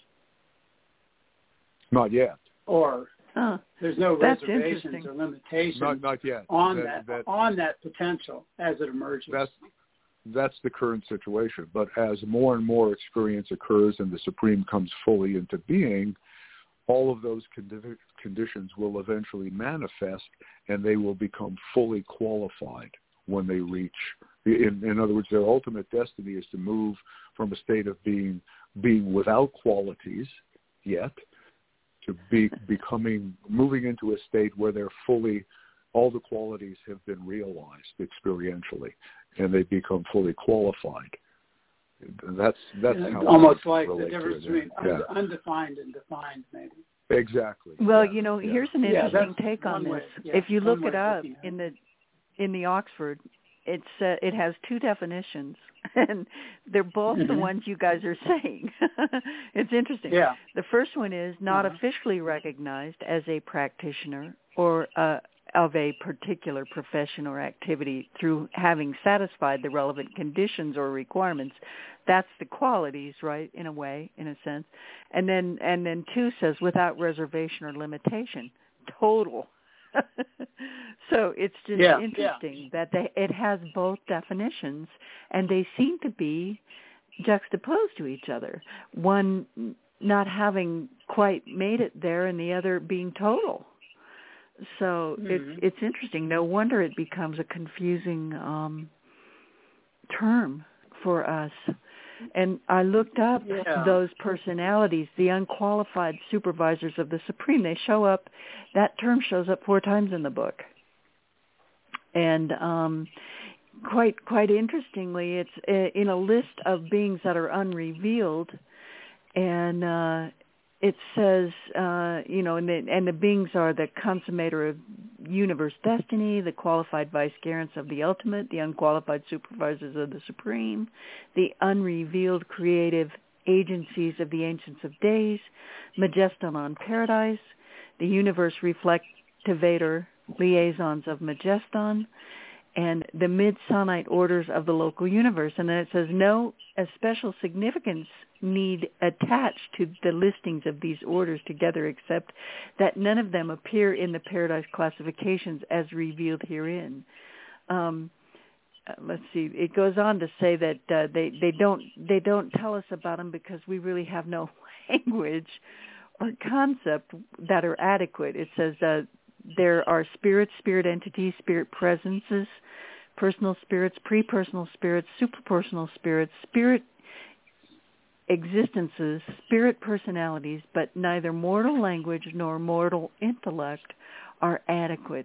Not yet. Or huh. there's no That's reservations or limitations not, not yet. on that, that, that on that potential as it emerges. That's that's the current situation. But as more and more experience occurs and the Supreme comes fully into being, all of those condi- conditions will eventually manifest, and they will become fully qualified when they reach. In, in other words, their ultimate destiny is to move from a state of being being without qualities yet to be becoming moving into a state where they're fully all the qualities have been realized experientially, and they become fully qualified. That's that's and how almost I like the relate difference to it. between Yeah. undefined and defined, maybe. Exactly. Well, yeah. you know, yeah. here's an Yeah, interesting that's take on one this. way, yeah, If you look one it way of up looking at in the in the Oxford, it's uh, it has two definitions, and they're both mm-hmm. the ones you guys are saying. It's interesting. Yeah. The first one is not uh-huh. officially recognized as a practitioner or uh, of a particular profession or activity through having satisfied the relevant conditions or requirements. That's the qualities, right, in a way, in a sense. And then and then two says without reservation or limitation, total. So it's just yeah, interesting yeah. that they, it has both definitions, and they seem to be juxtaposed to each other. One not having quite made it there, and the other being total. So mm-hmm. it's it's interesting. No wonder it becomes a confusing um, term for us. And I looked up yeah. those personalities, the unqualified supervisors of the Supreme. They show up, that term shows up four times in the book. And um, quite quite interestingly, it's in a list of beings that are unrevealed. And uh, it says, uh, you know, and the, and the beings are the consummator of universe destiny, the qualified vice-gerents of the ultimate, the unqualified supervisors of the Supreme, the unrevealed creative agencies of the Ancients of Days, Majeston on Paradise, the universe reflectivator liaisons of Majeston, and the mid-sonite orders of the local universe. And then it says no special significance need attached to the listings of these orders together, except that none of them appear in the Paradise classifications as revealed herein. Um, let's see. It goes on to say that uh, they they don't they don't tell us about them because we really have no language or concept that are adequate. It says uh, there are spirits, spirit entities, spirit presences, personal spirits, pre-personal spirits, suprapersonal spirits, spirit existences, spirit personalities, but neither mortal language nor mortal intellect are adequate.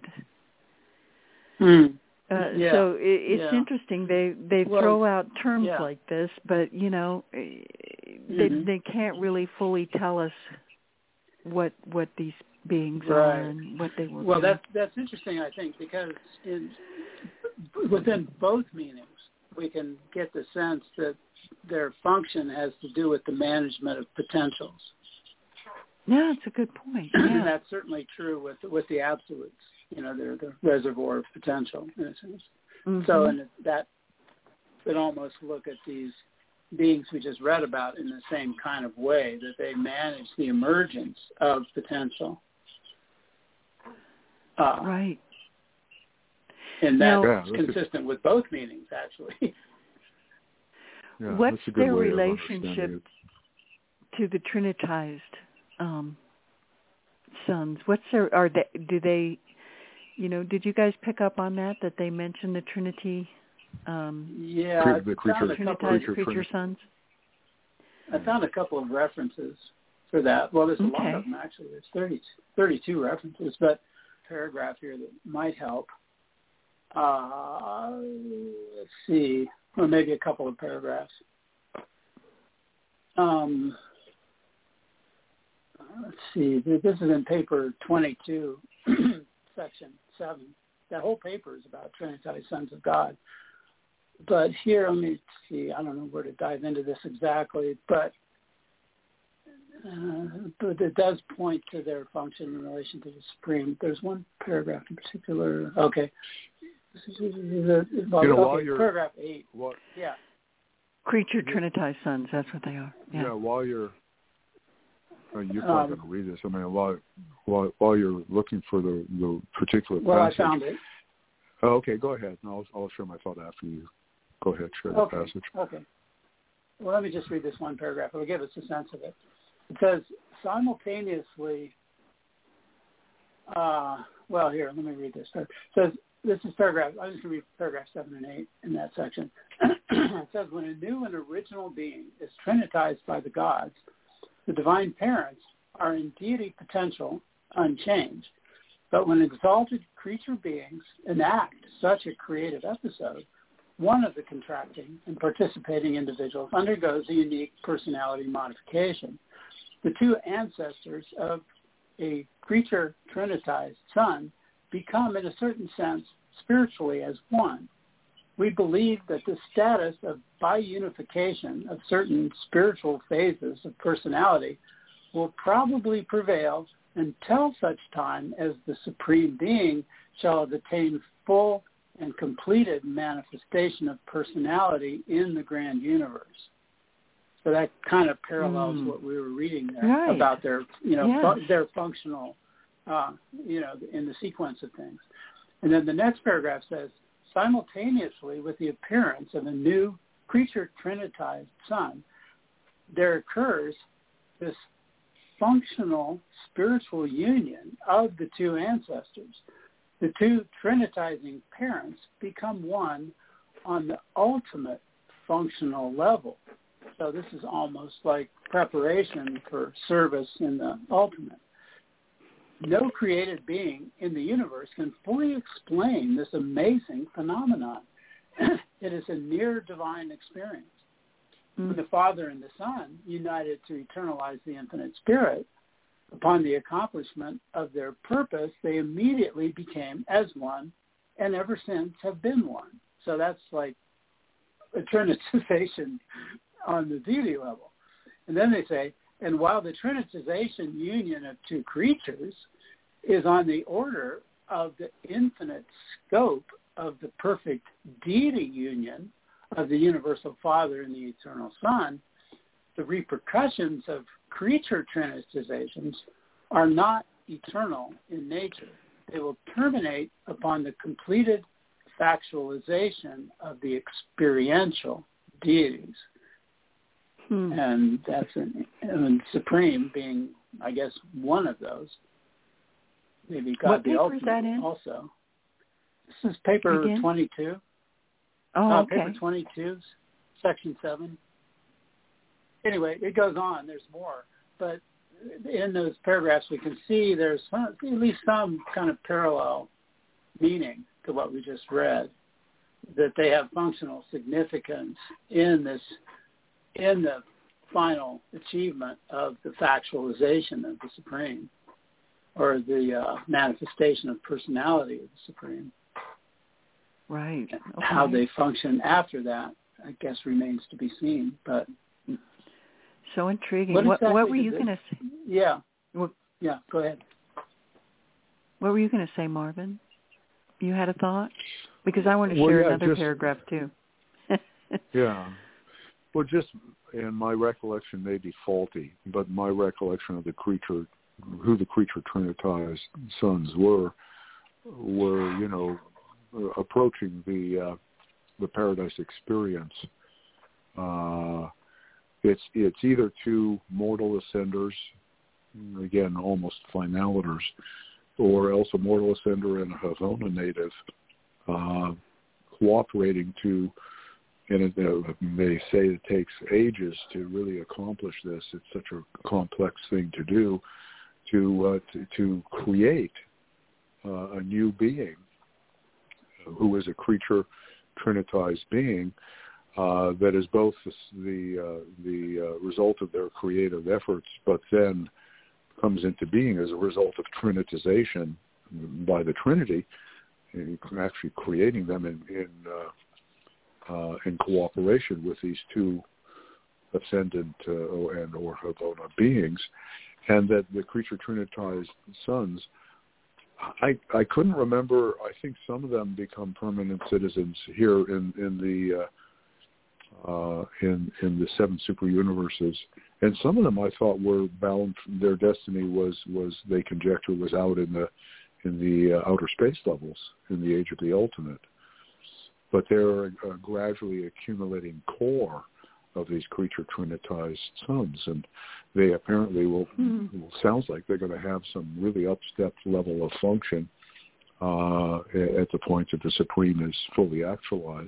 Hmm. Uh, yeah. So it, it's yeah. interesting. They they well, throw out terms yeah. like this, but you know, they mm-hmm. they can't really fully tell us what what these beings right. are and what they will Well, do. that's that's interesting, I think, because in within both meanings, we can get the sense that their function has to do with the management of potentials. Yeah, it's a good point. Yeah. And that's certainly true with with the absolutes. You know, they're the reservoir of potential, in a sense. Mm-hmm. So, and that could almost look at these beings we just read about in the same kind of way, that they manage the emergence of potential. Uh, right. And that's now, yeah, consistent with both meanings, actually. Yeah, what's that's a good their way of relationship to the Trinitized um, sons? What's their, are they, do they, you know, did you guys pick up on that, that they mentioned the Trinity? Um, yeah, the I creature, found a Trinitized couple of, creature, creature sons? I found a couple of references for that. Well, there's a okay. lot of them, actually. There's thirty, thirty-two references, but a paragraph here that might help. Uh, let's see. or maybe a couple of paragraphs. Um, let's see. This is in paper twenty-two, section seven. That whole paper is about Trinitized Sons of God. But here, let me see. I don't know where to dive into this exactly, but uh, but it does point to their function in relation to the Supreme. There's one paragraph in particular. Okay. The, you know, okay, while you're, paragraph eight. What, yeah. Creature Trinitized Sons, that's what they are. Yeah, yeah while you're, uh, you're probably um, going to read this. I mean, while, while, while you're looking for the, the particular well, passage. Well, I found it. Oh, okay, go ahead. And I'll, I'll share my thought after you. Go ahead, share the okay. passage. Okay. Well, let me just read this one paragraph. It'll give us a sense of it. It says, simultaneously, uh, well, here, let me read this. It says, this is paragraph, I'm just going to read paragraph seven and eight in that section. It says, when a new and original being is trinitized by the gods, the divine parents are in deity potential unchanged. But when exalted creature beings enact such a creative episode, one of the contracting and participating individuals undergoes a unique personality modification. The two ancestors of a creature trinitized son become, in a certain sense, spiritually as one. We believe that the status of biunification of certain spiritual phases of personality will probably prevail until such time as the Supreme Being shall have attained full and completed manifestation of personality in the grand universe. So that kind of parallels mm. what we were reading there right. about their, you know, yes. fu- their functional, uh, you know, in the sequence of things. And then the next paragraph says, simultaneously with the appearance of a new creature trinitized son, there occurs this functional spiritual union of the two ancestors. The two trinitizing parents become one on the ultimate functional level. So this is almost like preparation for service in the ultimate. No created being in the universe can fully explain this amazing phenomenon. It is a near divine experience. Mm. When the Father and the Son united to eternalize the infinite Spirit, upon the accomplishment of their purpose, they immediately became as one and ever since have been one. So that's like a trinitization on the deity level. And then they say, and while the trinitization union of two creatures is on the order of the infinite scope of the perfect deity union of the universal Father and the eternal Son, the repercussions of creature trinitizations are not eternal in nature. They will terminate upon the completed factualization of the experiential deities. Hmm. And that's an, and Supreme being, I guess, one of those. Maybe God what the paper Ultimate is that in? Also. This is paper Again? twenty-two. Oh, uh, okay. Paper twenty-two, section seven. Anyway, it goes on. There's more. But in those paragraphs, we can see there's some, at least some kind of parallel meaning to what we just read, that they have functional significance in this, in the final achievement of the factualization of the Supreme, or the uh, manifestation of personality of the Supreme. Right. Okay. How they function after that, I guess, remains to be seen. But so intriguing. What, what, exactly what were you going to say? Yeah. What, yeah, go ahead. What were you going to say, Marvin? You had a thought? Because I want to well, share yeah, another just, paragraph, too. yeah. Well, just, and my recollection may be faulty, but my recollection of the creature, who the creature trinitized sons were, were, you know, approaching the uh, the paradise experience. Uh, it's it's either two mortal ascenders, again almost finaliters, or else a mortal ascender and a Havona native uh, cooperating to, and it, uh, they say it takes ages to really accomplish this. It's such a complex thing to do, to uh, to, to create uh, a new being who is a creature trinitized being, uh, that is both the the, uh, the uh, result of their creative efforts, but then comes into being as a result of trinitization by the Trinity, actually creating them in in, uh, uh, in cooperation with these two ascendant uh, and or Havona beings, and that the creature trinitized sons, I I couldn't remember. I think some of them become permanent citizens here in in the uh, uh, in in the seven super universes, and some of them I thought were bound. Their destiny was was they conjecture was out in the in the uh, outer space levels in the age of the ultimate, but they're a, a gradually accumulating core of these creature trinitized sons, and they apparently will, mm-hmm. will sounds like they're going to have some really up-stepped level of function uh, at the point that the Supreme is fully actualized.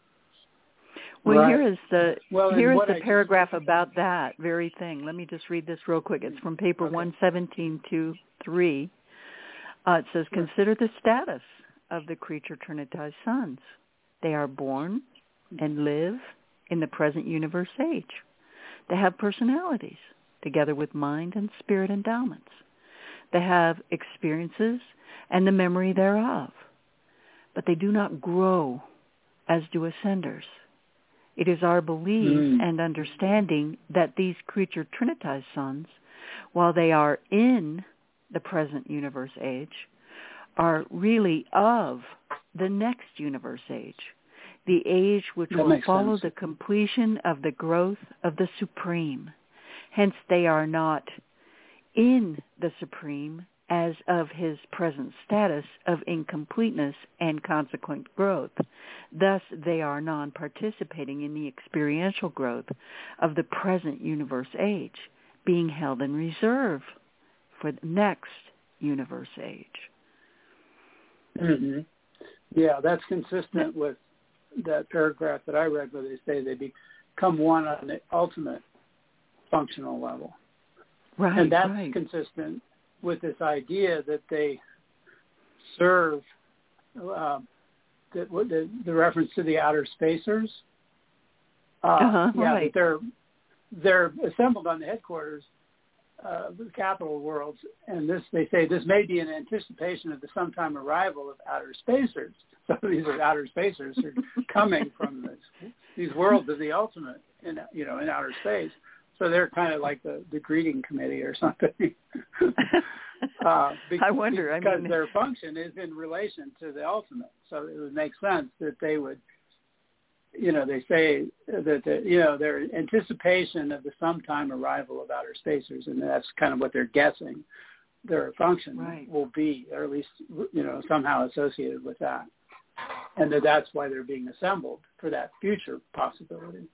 Well, right. here is the well, here is the I paragraph just... about that very thing. Let me just read this real quick. It's from paper okay. one seventeen two three. Uh, it says, sure. consider the status of the creature trinitized sons. They are born and live in the present universe age. They have personalities, together with mind and spirit endowments. They have experiences and the memory thereof, but they do not grow as do ascenders. It is our belief mm. and understanding that these creature trinitized sons, while they are in the present universe age, are really of the next universe age, the age which that will follow sense. the completion of the growth of the Supreme. Hence, they are not in the Supreme as of his present status of incompleteness and consequent growth. Thus, they are non-participating in the experiential growth of the present universe age, being held in reserve for the next universe age. Mm-hmm. Yeah, that's consistent with that paragraph that I read where they say they become one on the ultimate functional level. Right, and that's right. consistent with this idea that they serve uh, the, the, the reference to the outer spacers. Uh, uh-huh, yeah, right. that they're they're assembled on the headquarters uh, the capital worlds, and this they say this may be in anticipation of the sometime arrival of outer spacers. So these are outer spacers who are coming from this, these worlds of the ultimate, in you know, in outer space. So they're kind of like the, the greeting committee or something. uh, because, I wonder. because I mean, their function is in relation to the ultimate. So it would make sense that they would. You know, they say that, the, you know, their anticipation of the sometime arrival of outer spacers, and that's kind of what they're guessing their function right. will be, or at least, you know, somehow associated with that. And that that's why they're being assembled for that future possibility.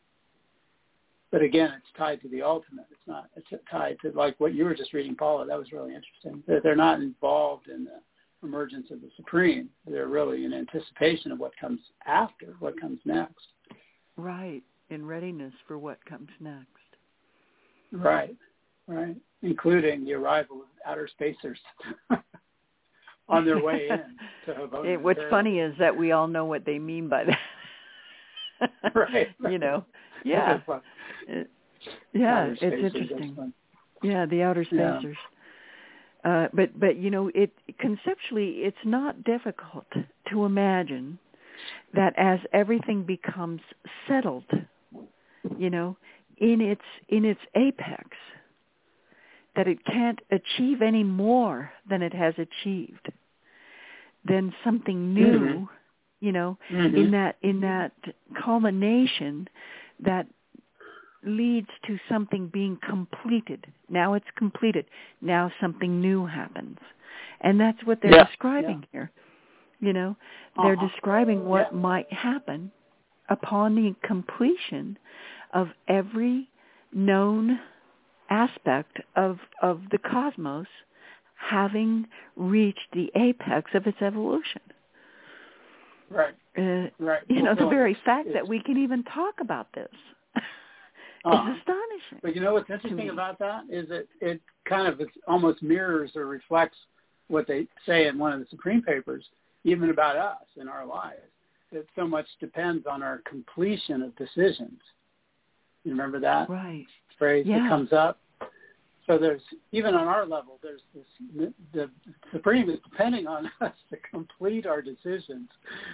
But again, it's tied to the ultimate. It's not, it's tied to, like what you were just reading, Paula, that was really interesting, that they're not involved in the emergence of the Supreme. They're really in anticipation of what comes after, what comes next. Right, in readiness for what comes next. Right, right, including the arrival of outer spacers on their way in to Havona. It, what's funny is that we all know what they mean by that. right, right. You know, yeah. It, yeah, outer it's spacers, interesting. Yeah, the outer spacers. Yeah. Uh, but, but you know, it conceptually, it's not difficult to imagine that as everything becomes settled, you know, in its in its apex, that it can't achieve any more than it has achieved. Then something new, mm-hmm. you know, mm-hmm. in that in that culmination that leads to something being completed. Now it's completed. Now something new happens. And that's what they're yeah. describing yeah. here. You know, they're uh-huh. describing what yeah. might happen upon the completion of every known aspect of of the cosmos having reached the apex of its evolution. Right. Uh, right. You know, well, the very fact it's, that we can even talk about this uh, is astonishing. But you know what's interesting about that is that it kind of it almost mirrors or reflects what they say in one of the Supreme Papers, even about us in our lives, that so much depends on our completion of decisions. You remember that right. phrase yeah. that comes up? So there's, even on our level, there's this, the Supreme is depending on us to complete our decisions,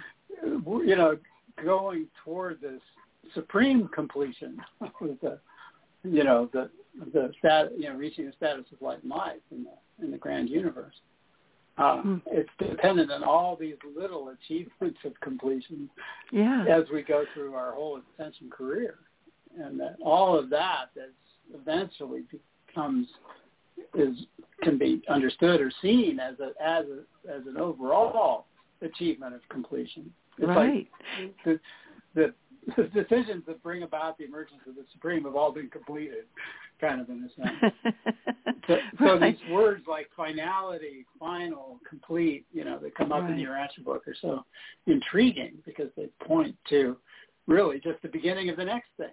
you know, going toward this supreme completion with the, you know, the, the stat, you know, reaching the status of light and life in the, in the grand universe. Uh, hmm. It's dependent on all these little achievements of completion yeah. as we go through our whole ascension career. And that all of that is eventually becomes is can be understood or seen as a as a as an overall achievement of completion. It's right. Like the, the the decisions that bring about the emergence of the Supreme have all been completed, kind of in a sense. so, so right. these words like finality, final, complete, you know, that come up right. in the Urantia book are so intriguing because they point to really just the beginning of the next thing.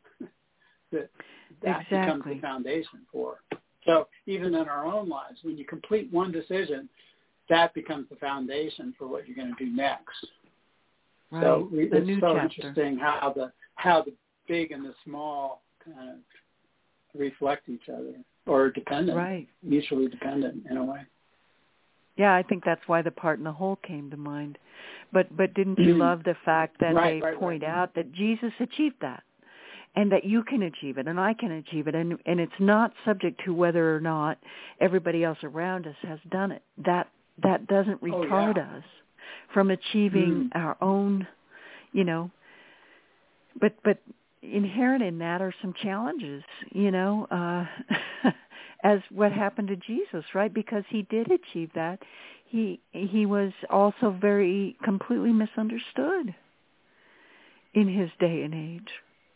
that that exactly. becomes the foundation for. So even in our own lives, when you complete one decision, that becomes the foundation for what you're going to do next. Right. So we, the it's new so chapter. interesting how the how the big and the small kind of reflect each other or are dependent, right. mutually dependent in a way. Yeah, I think that's why the part in the whole came to mind. But but didn't you love the fact that right, they right, point right. out that Jesus achieved that? And that you can achieve it, and I can achieve it, and and it's not subject to whether or not everybody else around us has done it. That that doesn't retard oh, yeah. us from achieving mm. our own, you know. But but inherent in that are some challenges, you know, uh, as what happened to Jesus, right? Because he did achieve that. He he was also very completely misunderstood in his day and age.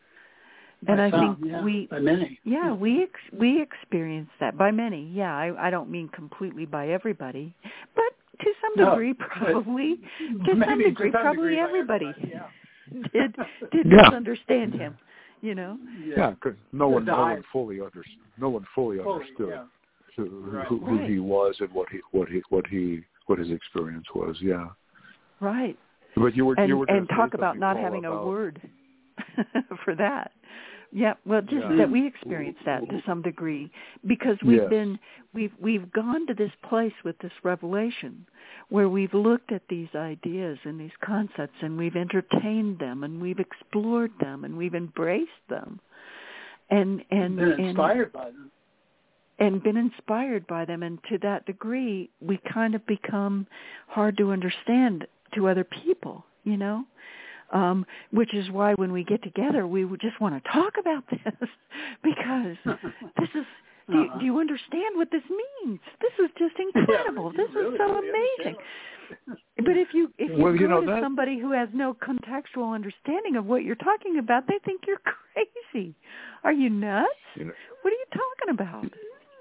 And by I some, think yeah, we, by many. yeah, we ex- we experience that by many. Yeah, I, I don't mean completely by everybody, but to some no, degree, probably to some degree, to some probably degree everybody, everybody yeah. did did yeah. misunderstand him. You know. Yeah, because yeah, no one, the no high. one fully under, no one fully, fully understood yeah. who, right. who, who right. he was and what he, what he, what he, what his experience was. Yeah. Right. But you were, and you were and talk about not Paul, having about, a word for that. Yeah, well, just yeah. that we experienced that to some degree because we've yes. been we've we've gone to this place with this revelation where we've looked at these ideas and these concepts and we've entertained them and we've explored them and we've embraced them and and been inspired and, by them and been inspired by them, and to that degree we kind of become hard to understand to other people, you know. Um, which is why when we get together, we would just want to talk about this because this is, do you, uh-huh. do you understand what this means? This is just incredible. Yeah, this really, is so really amazing. But if you if you well, go you know, to that... somebody who has no contextual understanding of what you're talking about, they think you're crazy. Are you nuts? You know, what are you talking about?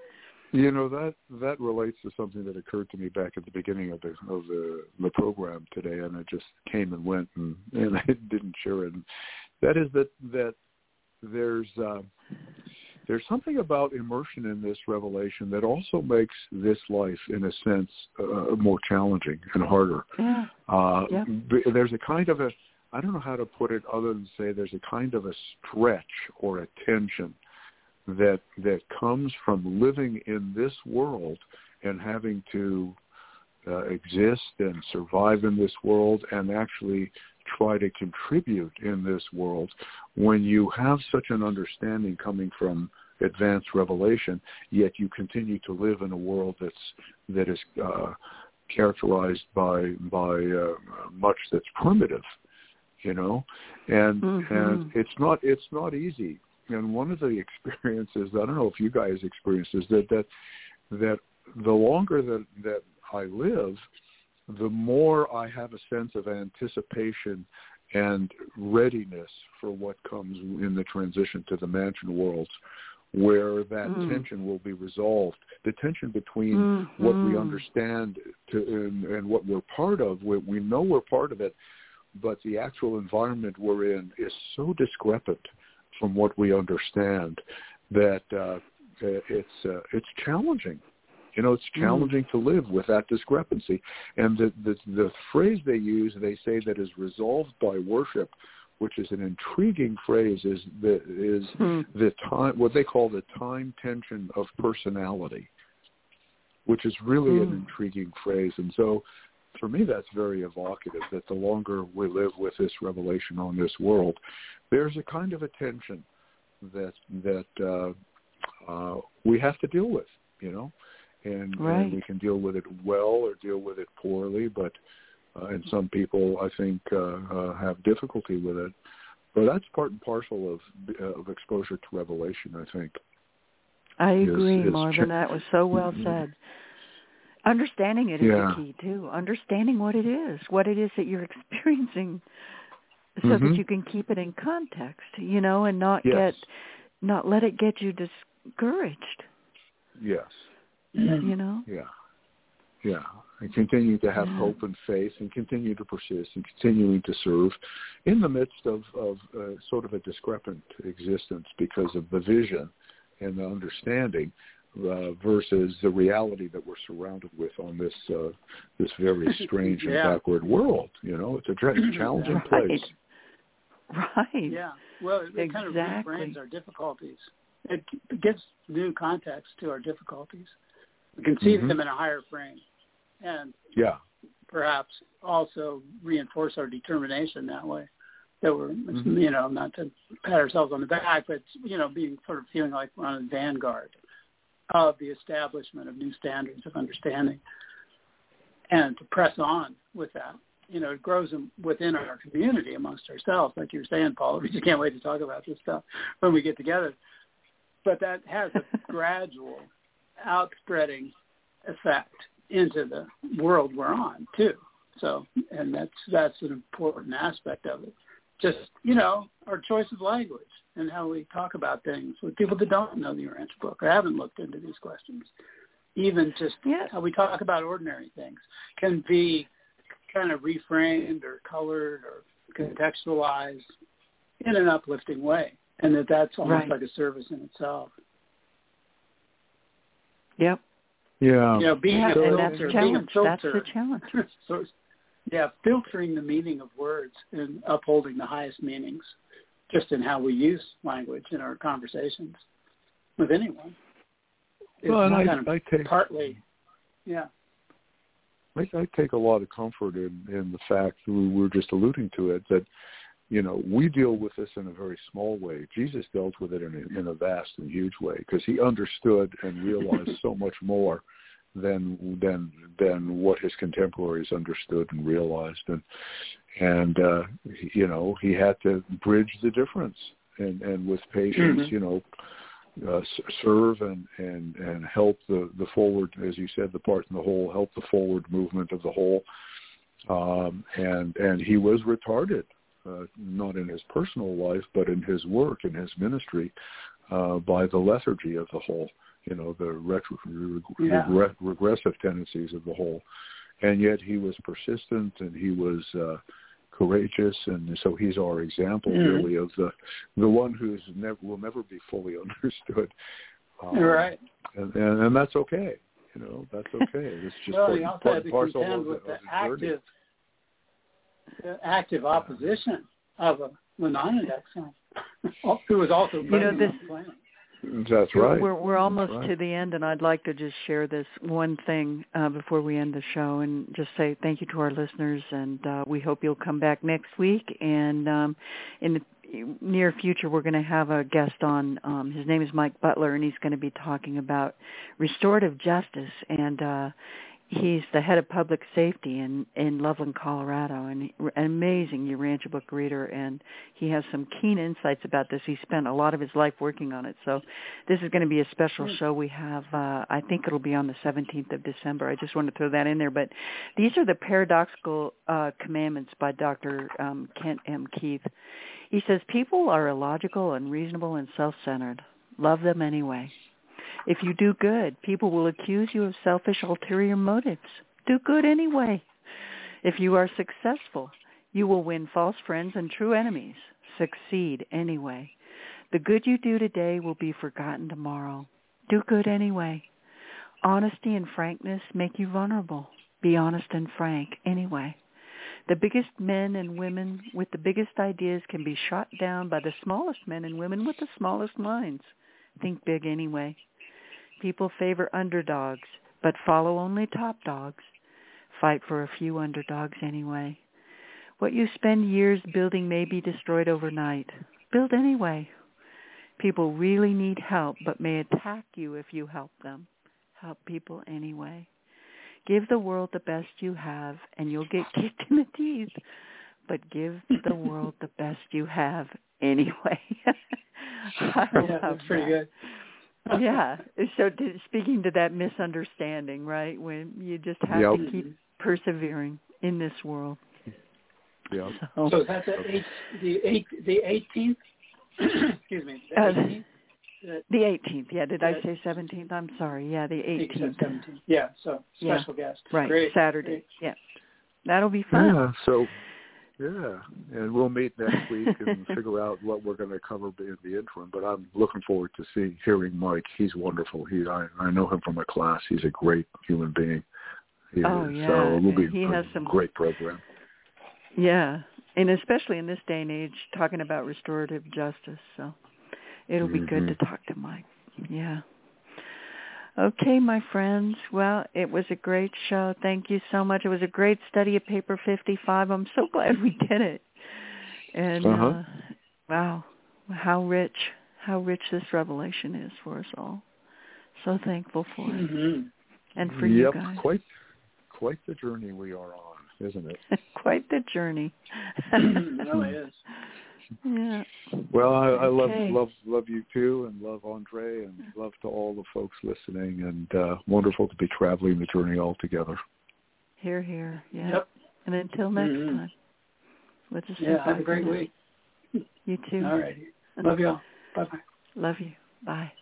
You know, that that relates to something that occurred to me back at the beginning of the of the, the program today, and it just came and went, and, and I didn't share it. And that is that that there's uh, there's something about immersion in this revelation that also makes this life, in a sense, uh, more challenging and harder. Yeah. Uh, yeah. There's a kind of a, I don't know how to put it other than say there's a kind of a stretch or a tension that that comes from living in this world and having to uh, exist and survive in this world and actually try to contribute in this world when you have such an understanding coming from advanced revelation, yet you continue to live in a world that's that is uh, characterized by by uh, much that's primitive, you know, and mm-hmm. and it's not it's not easy. And one of the experiences, I don't know if you guys experienced, is that that that the longer that, that I live, the more I have a sense of anticipation and readiness for what comes in the transition to the mansion worlds, where that mm. tension will be resolved. The tension between mm-hmm. what we understand to, and, and what we're part of, we, we know we're part of it, but the actual environment we're in is so discrepant from what we understand that uh, it's uh, it's challenging. You know, it's challenging mm. to live with that discrepancy. And the, the the phrase they use, they say that is resolved by worship, which is an intriguing phrase, is the is mm. the time, what they call the time tension of personality, which is really mm. an intriguing phrase. And so, for me, that's very evocative. That the longer we live with this revelation on this world, there's a kind of a tension that that uh, uh, we have to deal with. You know. And, right. and we can deal with it well or deal with it poorly, but uh, and some people, I think, uh, uh, have difficulty with it. But that's part and parcel of uh, of exposure to revelation, I think. I agree, is, is Marvin. ch- that was so well said. Understanding it is yeah. the key, too. Understanding what it is, what it is that you're experiencing, so mm-hmm. that you can keep it in context, you know, and not yes. get, not let it get you discouraged. Yes. You know? Yeah. Yeah. And continue to have yeah. hope and faith and continue to persist and continuing to serve in the midst of, of uh, sort of a discrepant existence because of the vision and the understanding uh, versus the reality that we're surrounded with on this uh, this very strange yeah. and backward world. You know, it's a tra- challenging right. place. Right. Yeah. Well, it, it exactly. kind of reframes our difficulties. It gives new context to our difficulties. We can see mm-hmm. them in a higher frame, and yeah, perhaps also reinforce our determination that way. That we're, mm-hmm. you know, not to pat ourselves on the back, but you know, being sort of feeling like we're on the vanguard of the establishment of new standards of understanding, and to press on with that. You know, it grows within our community amongst ourselves, like you were saying, Paul. We just can't wait to talk about this stuff when we get together. But that has a gradual outspreading effect into the world we're on too. So, and that's that's an important aspect of it. Just, you know, our choice of language and how we talk about things with people that don't know the Urantia book or haven't looked into these questions. Even just yeah. how we talk about ordinary things can be kind of reframed or colored or contextualized in an uplifting way, and that that's almost right. like a service in itself. Yep. Yeah. You know, being yeah, a filter, and that's the being a challenge. filter. That's the challenge. so, yeah, filtering the meaning of words and upholding the highest meanings, just in how we use language in our conversations with anyone. It's well, and I, kind of I take partly, yeah. I, I take a lot of comfort in, in the fact that we were just alluding to it that, you know, we deal with this in a very small way. Jesus dealt with it in a, in a vast and huge way because he understood and realized so much more than than than what his contemporaries understood and realized, and and uh, you know, he had to bridge the difference and, and with patience, mm-hmm. you know, uh, serve and, and and help the the forward, as you said, the part in the whole, help the forward movement of the whole, um, and and he was retarded. Uh, not in his personal life, but in his work, in his ministry, uh, by the lethargy of the whole, you know, the retro, reg- yeah. regre- regressive tendencies of the whole. And yet he was persistent and he was uh, courageous, and so he's our example, mm-hmm. really, of the the one who's never will never be fully understood. Um, right. And, and, and that's okay. You know, that's okay. It's just well, part, you also part have to parcel contend of with the, the of the active The active opposition of a Leninid exile, who was also you know, this, on the planet. That's right. We're we're almost right. to the end, and I'd like to just share this one thing uh, before we end the show, and just say thank you to our listeners, and uh, we hope you'll come back next week. And um, in the near future, we're going to have a guest on. Um, his name is Mike Butler, and he's going to be talking about restorative justice, and uh, he's the head of public safety in, in Loveland, Colorado, and an amazing Urantia book reader, and he has some keen insights about this. He spent a lot of his life working on it, so this is going to be a special show we have. Uh, I think it'll be on the seventeenth of December. I just want to throw that in there, but these are the paradoxical uh, commandments by Doctor Um, Kent M. Keith. He says, people are illogical, unreasonable, and self-centered. Love them anyway. If you do good, people will accuse you of selfish, ulterior motives. Do good anyway. If you are successful, you will win false friends and true enemies. Succeed anyway. The good you do today will be forgotten tomorrow. Do good anyway. honesty and frankness make you vulnerable. Be honest and frank anyway. The biggest men and women with the biggest ideas can be shot down by the smallest men and women with the smallest minds. Think big anyway. People favor underdogs, but follow only top dogs. Fight for a few underdogs anyway. What you spend years building may be destroyed overnight. Build anyway. People really need help, but may attack you if you help them. Help people anyway. Give the world the best you have, and you'll get kicked in the teeth. But give the world the best you have anyway. I yeah, love that's pretty that. good. Yeah. So to, speaking to that misunderstanding, right, when you just have yep. to keep persevering in this world. Yeah. So, so is that the eight, the eight, the eighteenth? Excuse me. The eighteenth. The eighteenth. Yeah. Did yeah. I say seventeenth? I'm sorry. Yeah, the eighteenth. seventeenth. Yeah. So special yeah. guest. Right. Great. Saturday. Great. Yeah. That'll be fun. Yeah. So. Yeah, and we'll meet next week and figure out what we're going to cover in the interim. But I'm looking forward to see hearing Mike. He's wonderful. He I, I know him from a class. He's a great human being. He oh is. yeah, So it will be he a has some great program. Yeah, and especially in this day and age, talking about restorative justice. So it'll be mm-hmm. good to talk to Mike. Yeah. Okay, my friends. Well, it was a great show. Thank you so much. It was a great study of paper fifty-five. I'm so glad we did it. And uh-huh. uh, wow, how rich, how rich this revelation is for us all. So thankful for it, mm-hmm. and for yep, you guys. Quite, quite the journey we are on, isn't it? Quite the journey. It really is. Yeah. Well, I, I love okay. love love you too, and love Andre, and love to all the folks listening, and uh, wonderful to be traveling the journey all together. Hear, hear. Yeah. Yep. And until next mm-hmm. time, let's just yeah. Have a great week. You too. All right. Love you all. Bye bye. Love you. Bye.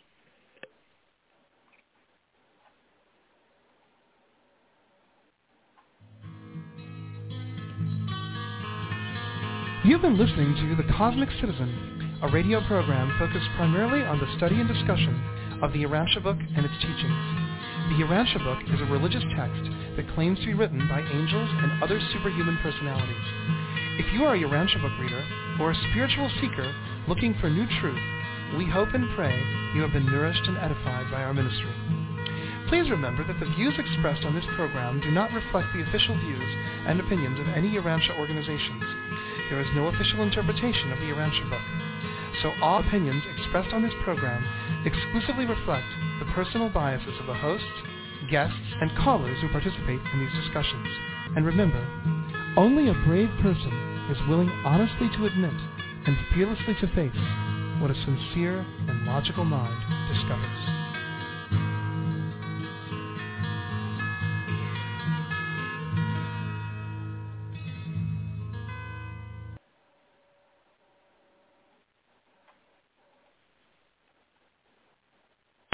You've been listening to The Cosmic Citizen, a radio program focused primarily on the study and discussion of the Urantia book and its teachings. The Urantia book is a religious text that claims to be written by angels and other superhuman personalities. If you are a Urantia book reader or a spiritual seeker looking for new truth, we hope and pray you have been nourished and edified by our ministry. Please remember that the views expressed on this program do not reflect the official views and opinions of any Urantia organizations. There is no official interpretation of the Urantia book, so all opinions expressed on this program exclusively reflect the personal biases of the hosts, guests, and callers who participate in these discussions. And remember, only a brave person is willing honestly to admit and fearlessly to face what a sincere and logical mind discovers.